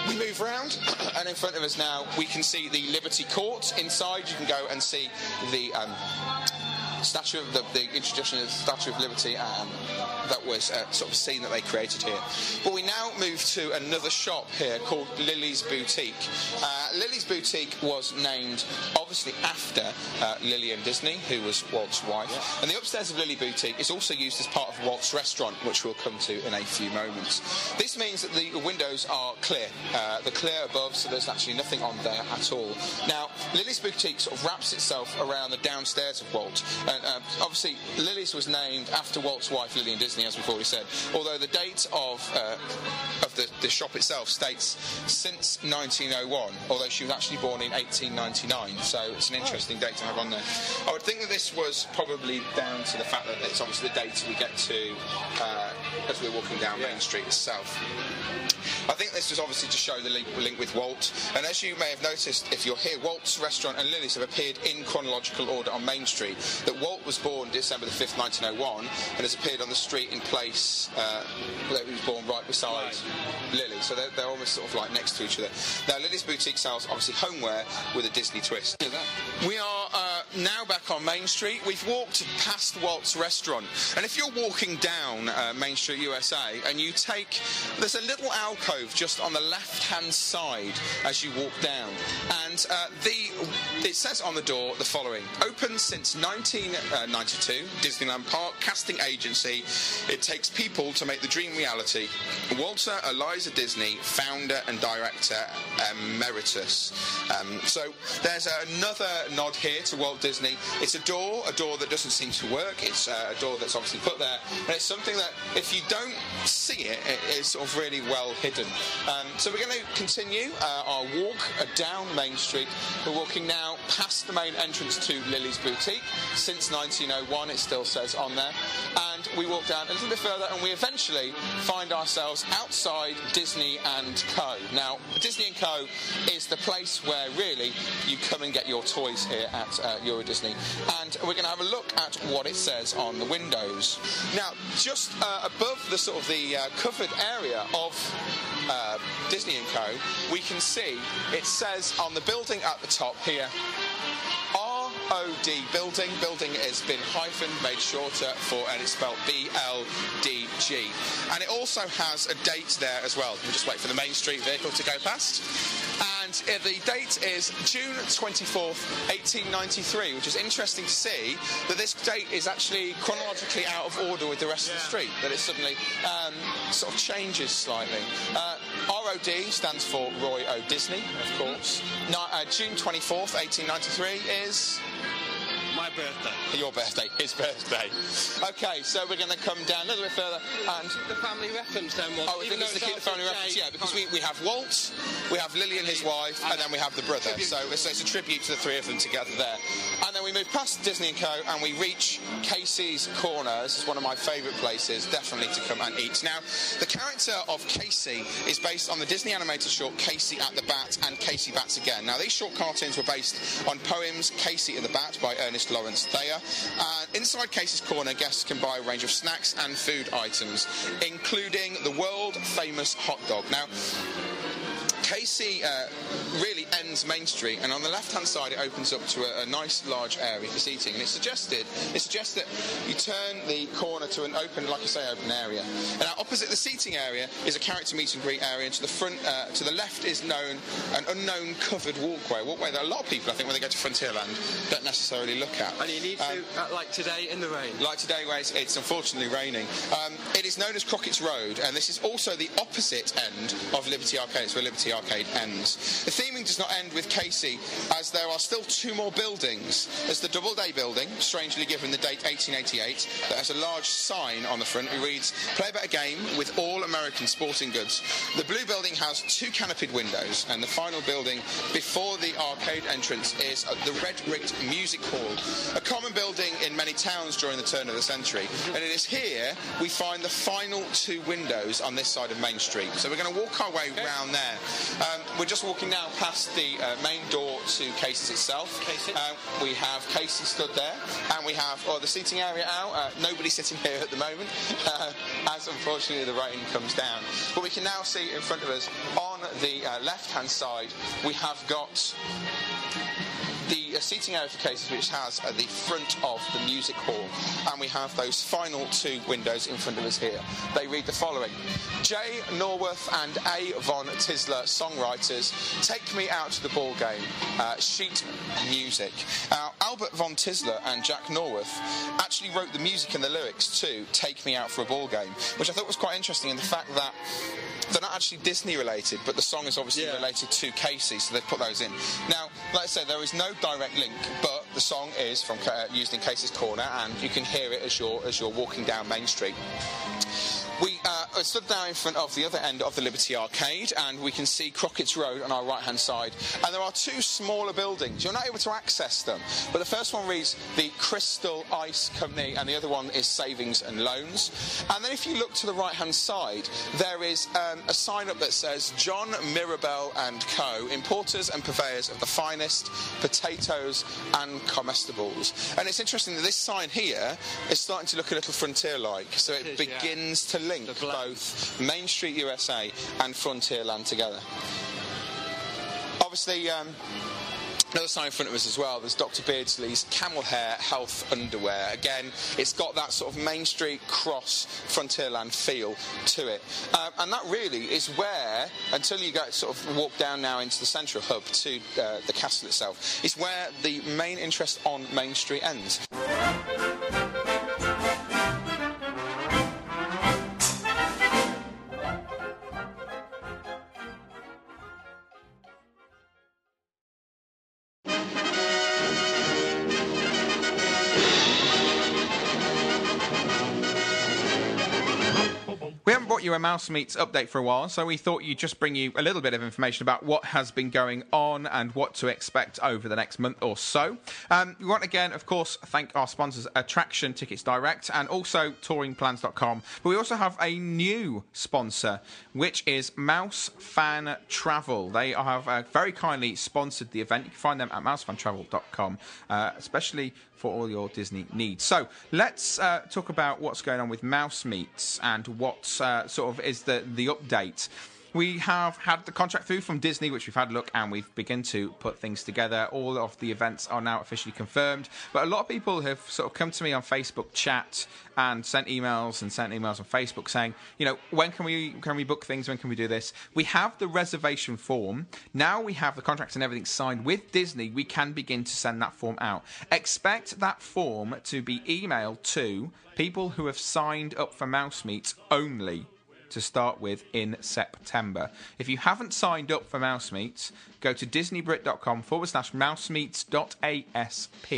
we move round, and in front of us now we can see the Liberty Court. Inside you can go and see the um, statue of the, the introduction of the Statue of Liberty. Um, that was uh, sort of a scene that they created here. But we now move to another shop here called Lily's Boutique. Uh, Lily's Boutique was named obviously after uh, Lillian Disney, who was Walt's wife. Yeah. And the upstairs of Lily Boutique is also used as part of Walt's restaurant, which we'll come to in a few moments. This means that the windows are clear. Uh, they're clear above, so there's actually nothing on there at all. Now, Lily's Boutique sort of wraps itself around the downstairs of Walt. And uh, obviously, Lily's was named after Walt's wife, Lillian Disney, as we've already said. Although the date of uh, of the, the shop itself states since nineteen oh one, although she was actually born in eighteen ninety-nine, so it's an interesting date to have on there. I would think that this was probably down to the fact that it's obviously the date we get to uh, as we're walking down Main Street itself. I think this was obviously to show the link, link with Walt, and as you may have noticed, if you're here, Walt's restaurant and Lily's have appeared in chronological order on Main Street. That Walt was born December the fifth, nineteen oh one, and has appeared on the street in place uh, that he was born right beside right. Lily, so they're, they're almost sort of like next to each other. Now, Lily's Boutique sells obviously homeware with a Disney twist. We are uh, now back on Main Street. We've walked past Walt's restaurant, and if you're walking down uh, Main Street, U S A, and you take, there's a little alcove just on the left-hand side as you walk down, and uh, the it says on the door the following: open since nineteen ninety-two, Disneyland Park casting agency. It takes people to make the dream reality. Walter Eliza Disney, founder and director emeritus. Um, so there's another nod here to Walt Disney. It's a door, a door that doesn't seem to work. It's uh, a door that's obviously put there, and it's something that if you don't see it, it is sort of really well hidden. Um, so we're going to continue uh, our walk uh, down Main Street. We're walking now past the main entrance to Lily's Boutique. Since nineteen oh one, it still says on there. And we walk down a little bit further, and we eventually find ourselves outside Disney and Co. Now, Disney and Co. is the place where really you come and get your toys here at uh, Euro Disney. And we're going to have a look at what it says on the windows. Now, just uh, above the sort of the uh, covered area of uh, Disney and Co., we can see it says on the building at the top here, R O D building. Building has been hyphened, made shorter for, and it's spelled B L D G. And it also has a date there as well. We'll just wait for the Main Street vehicle to go past. And uh, the date is June twenty-fourth, eighteen ninety-three, which is interesting to see that this date is actually chronologically out of order with the rest yeah. of the street, that it suddenly um, sort of changes slightly. Uh, R O D stands for Roy O. Disney, of course. No, uh, June twenty-fourth, eighteen ninety-three is... my birthday. Your birthday, his birthday. Okay, so we're going to come down a little bit further and... The family reference then was... Oh, I think it's to keep the family reference, yeah, because we, we have Walt, we have Lily and his wife, and then we have the brother. So it's, it's a tribute to the three of them together there. And then we move past Disney and Co. and we reach Casey's Corner. This is one of my favourite places, definitely to come and eat. Now, the character of Casey is based on the Disney animated short Casey at the Bat and Casey Bats Again. Now, these short cartoons were based on poems Casey at the Bat by Ernest Lawrence Thayer. Uh, inside Casey's Corner, guests can buy a range of snacks and food items, including the world-famous hot dog. Now, Casey uh, really ends Main Street, and on the left-hand side it opens up to a, a nice large area for seating, and it's suggested it suggests that you turn the corner to an open, like I say, open area. And now opposite the seating area is a character meet and greet area, and to the front, uh, to the left is known an unknown covered walkway, walkway that a lot of people, I think, when they go to Frontierland, don't necessarily look at. And you need um, to, uh, like today, in the rain. Like today, where it's, it's unfortunately raining. Um, it is known as Crockett's Road, and this is also the opposite end of Liberty Arcade. It's where Liberty Arcade ends. The theming does not end with Casey, as there are still two more buildings. There's the Doubleday building, strangely given the date eighteen eighty-eight, that has a large sign on the front who reads, "Play a better game with all American sporting goods." The blue building has two canopied windows, and the final building before the arcade entrance is the red bricked music hall, a common building in many towns during the turn of the century. And it is here we find the final two windows on this side of Main Street. So we're going to walk our way round there. Um, we're just walking now past the uh, main door to Casey's itself. Casey. Uh, we have Casey stood there, and we have oh, the seating area out. Uh, nobody sitting here at the moment, uh, as unfortunately the rain comes down. But we can now see in front of us, on the uh, left-hand side, we have got the uh, seating area for Casey's, which has uh, the front of the music hall, and we have those final two windows in front of us here. They read the following: Jay Norworth and A. Von Tisler, songwriters, take me out to the ball game. Uh, sheet music. Now, Albert Von Tisler and Jack Norworth actually wrote the music and the lyrics to Take Me Out for a Ball Game, which I thought was quite interesting in the fact that they're not actually Disney related, but the song is obviously yeah. related to Casey, so they put those in. Now, like I said, there is no direct link, but the song is from uh, used in Casey's Corner, and you can hear it as you're as you're walking down Main Street. We uh, stood now in front of the other end of the Liberty Arcade, and we can see Crockett's Road on our right-hand side. And there are two smaller buildings. You're not able to access them, but the first one reads the Crystal Ice Company, and the other one is Savings and Loans. And then if you look to the right-hand side, there is um, a sign-up that says John Mirabel and Co., importers and purveyors of the finest potatoes and comestibles. And it's interesting that this sign here is starting to look a little frontier-like, so it, it is, begins yeah. to link both Main Street U S A and Frontierland together. Obviously, um, another sign in front of us as well, there's Doctor Beardsley's Camel Hair Health Underwear. Again, it's got that sort of Main Street cross Frontierland feel to it. Um, and that really is where, until you go sort of walk down now into the central hub to uh, the castle itself, is where the main interest on Main Street ends. We haven't brought you a Mouse Meets update for a while, so we thought you'd just bring you a little bit of information about what has been going on and what to expect over the next month or so. Um, we want, again, of course, thank our sponsors, Attraction Tickets Direct and also touring plans dot com. But we also have a new sponsor, which is Mouse Fan Travel. They have uh, very kindly sponsored the event. You can find them at mouse fan travel dot com, uh, especially for all your Disney needs. So let's uh, talk about what's going on with Mouse Meets and what uh, sort of is the, the update. We have had the contract through from Disney, which we've had a look, and we've begun to put things together. All of the events are now officially confirmed. But a lot of people have sort of come to me on Facebook chat and sent emails and sent emails on Facebook saying, you know, when can we can we book things? When can we do this? We have the reservation form. Now we have the contracts and everything signed with Disney. We can begin to send that form out. Expect that form to be emailed to people who have signed up for Mouse Meets only, to start with, in September. If you haven't signed up for Mouse Meets, go to disneybrit.com forward slash mousemeets.asp,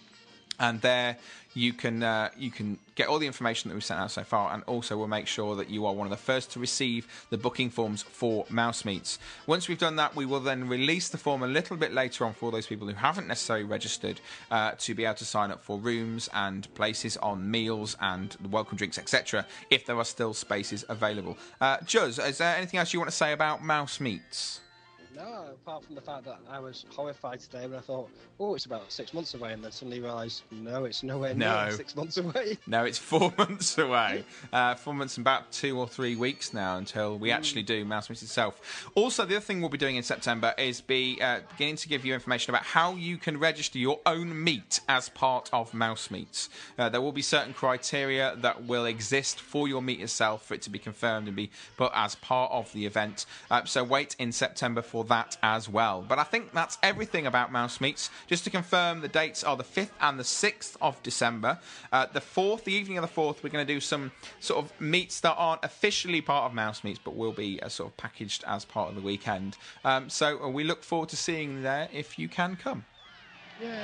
and there you can uh, you can get all the information that we've sent out so far, and also we'll make sure that you are one of the first to receive the booking forms for Mouse Meets. Once we've done that, we will then release the form a little bit later on for those people who haven't necessarily registered uh, to be able to sign up for rooms and places on meals and the welcome drinks, et cetera, if there are still spaces available. Uh, Juz, is there anything else you want to say about Mouse Meets? No, apart from the fact that I was horrified today when I thought, oh, it's about six months away, and then suddenly realised, no, it's nowhere near no. six months away. No, it's four months away. Uh, four months and about two or three weeks now until we mm. actually do Mouse Meets itself. Also, the other thing we'll be doing in September is be uh, beginning to give you information about how you can register your own meet as part of Mouse Meets. Uh, there will be certain criteria that will exist for your meet itself for it to be confirmed and be put as part of the event. Uh, so wait in September for that as well. But I think that's everything about Mouse Meets. Just to confirm, the dates are the fifth and the sixth of December. Uh, the fourth, the evening of the fourth, we're going to do some sort of meets that aren't officially part of Mouse Meets, but will be uh, sort of packaged as part of the weekend. Um, so uh, we look forward to seeing you there if you can come. Yay!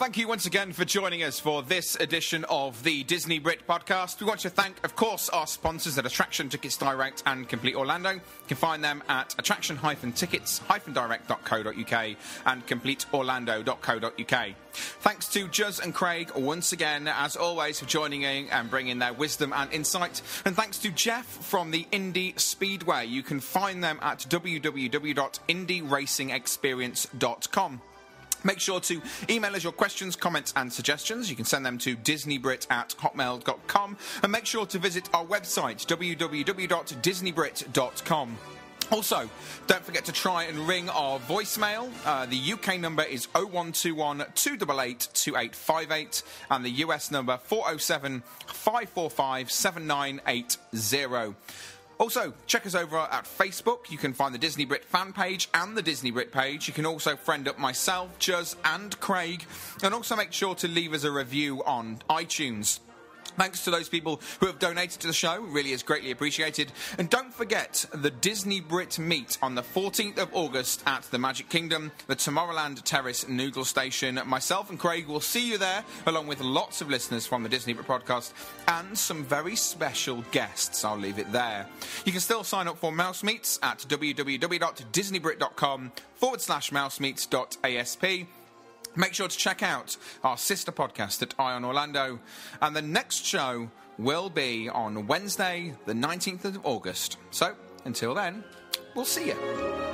thank you once again for joining us for this edition of the Disney Brit podcast. We want to thank, of course, our sponsors at Attraction Tickets Direct and Complete Orlando. You can find them at attraction tickets direct dot co dot uk and complete orlando dot co dot uk. Thanks to Juz and Craig once again, as always, for joining in and bringing their wisdom and insight. And thanks to Jeff from the Indy Speedway. You can find them at w w w dot indy racing experience dot com. Make sure to email us your questions, comments and suggestions. You can send them to disneybrit at hotmail dot com. And make sure to visit our website, w w w dot disney brit dot com. Also, don't forget to try and ring our voicemail. Uh, the U K number is oh one two one, two eight eight, two eight five eight and the U S number four oh seven, five four five, seven nine eight zero. Also, check us over at Facebook. You can find the Disney Brit fan page and the Disney Brit page. You can also friend up myself, Juz and Craig. And also make sure to leave us a review on iTunes. Thanks to those people who have donated to the show. It really is greatly appreciated. And don't forget the Disney Brit meet on the fourteenth of August at the Magic Kingdom, the Tomorrowland Terrace Noodle Station. Myself and Craig will see you there, along with lots of listeners from the Disney Brit podcast and some very special guests. I'll leave it there. You can still sign up for Mouse Meets at w w w dot disney brit dot com forward slash mousemeets dot a s p. Make sure to check out our sister podcast at Eye on Orlando. And the next show will be on Wednesday, the nineteenth of August. So, until then, we'll see you.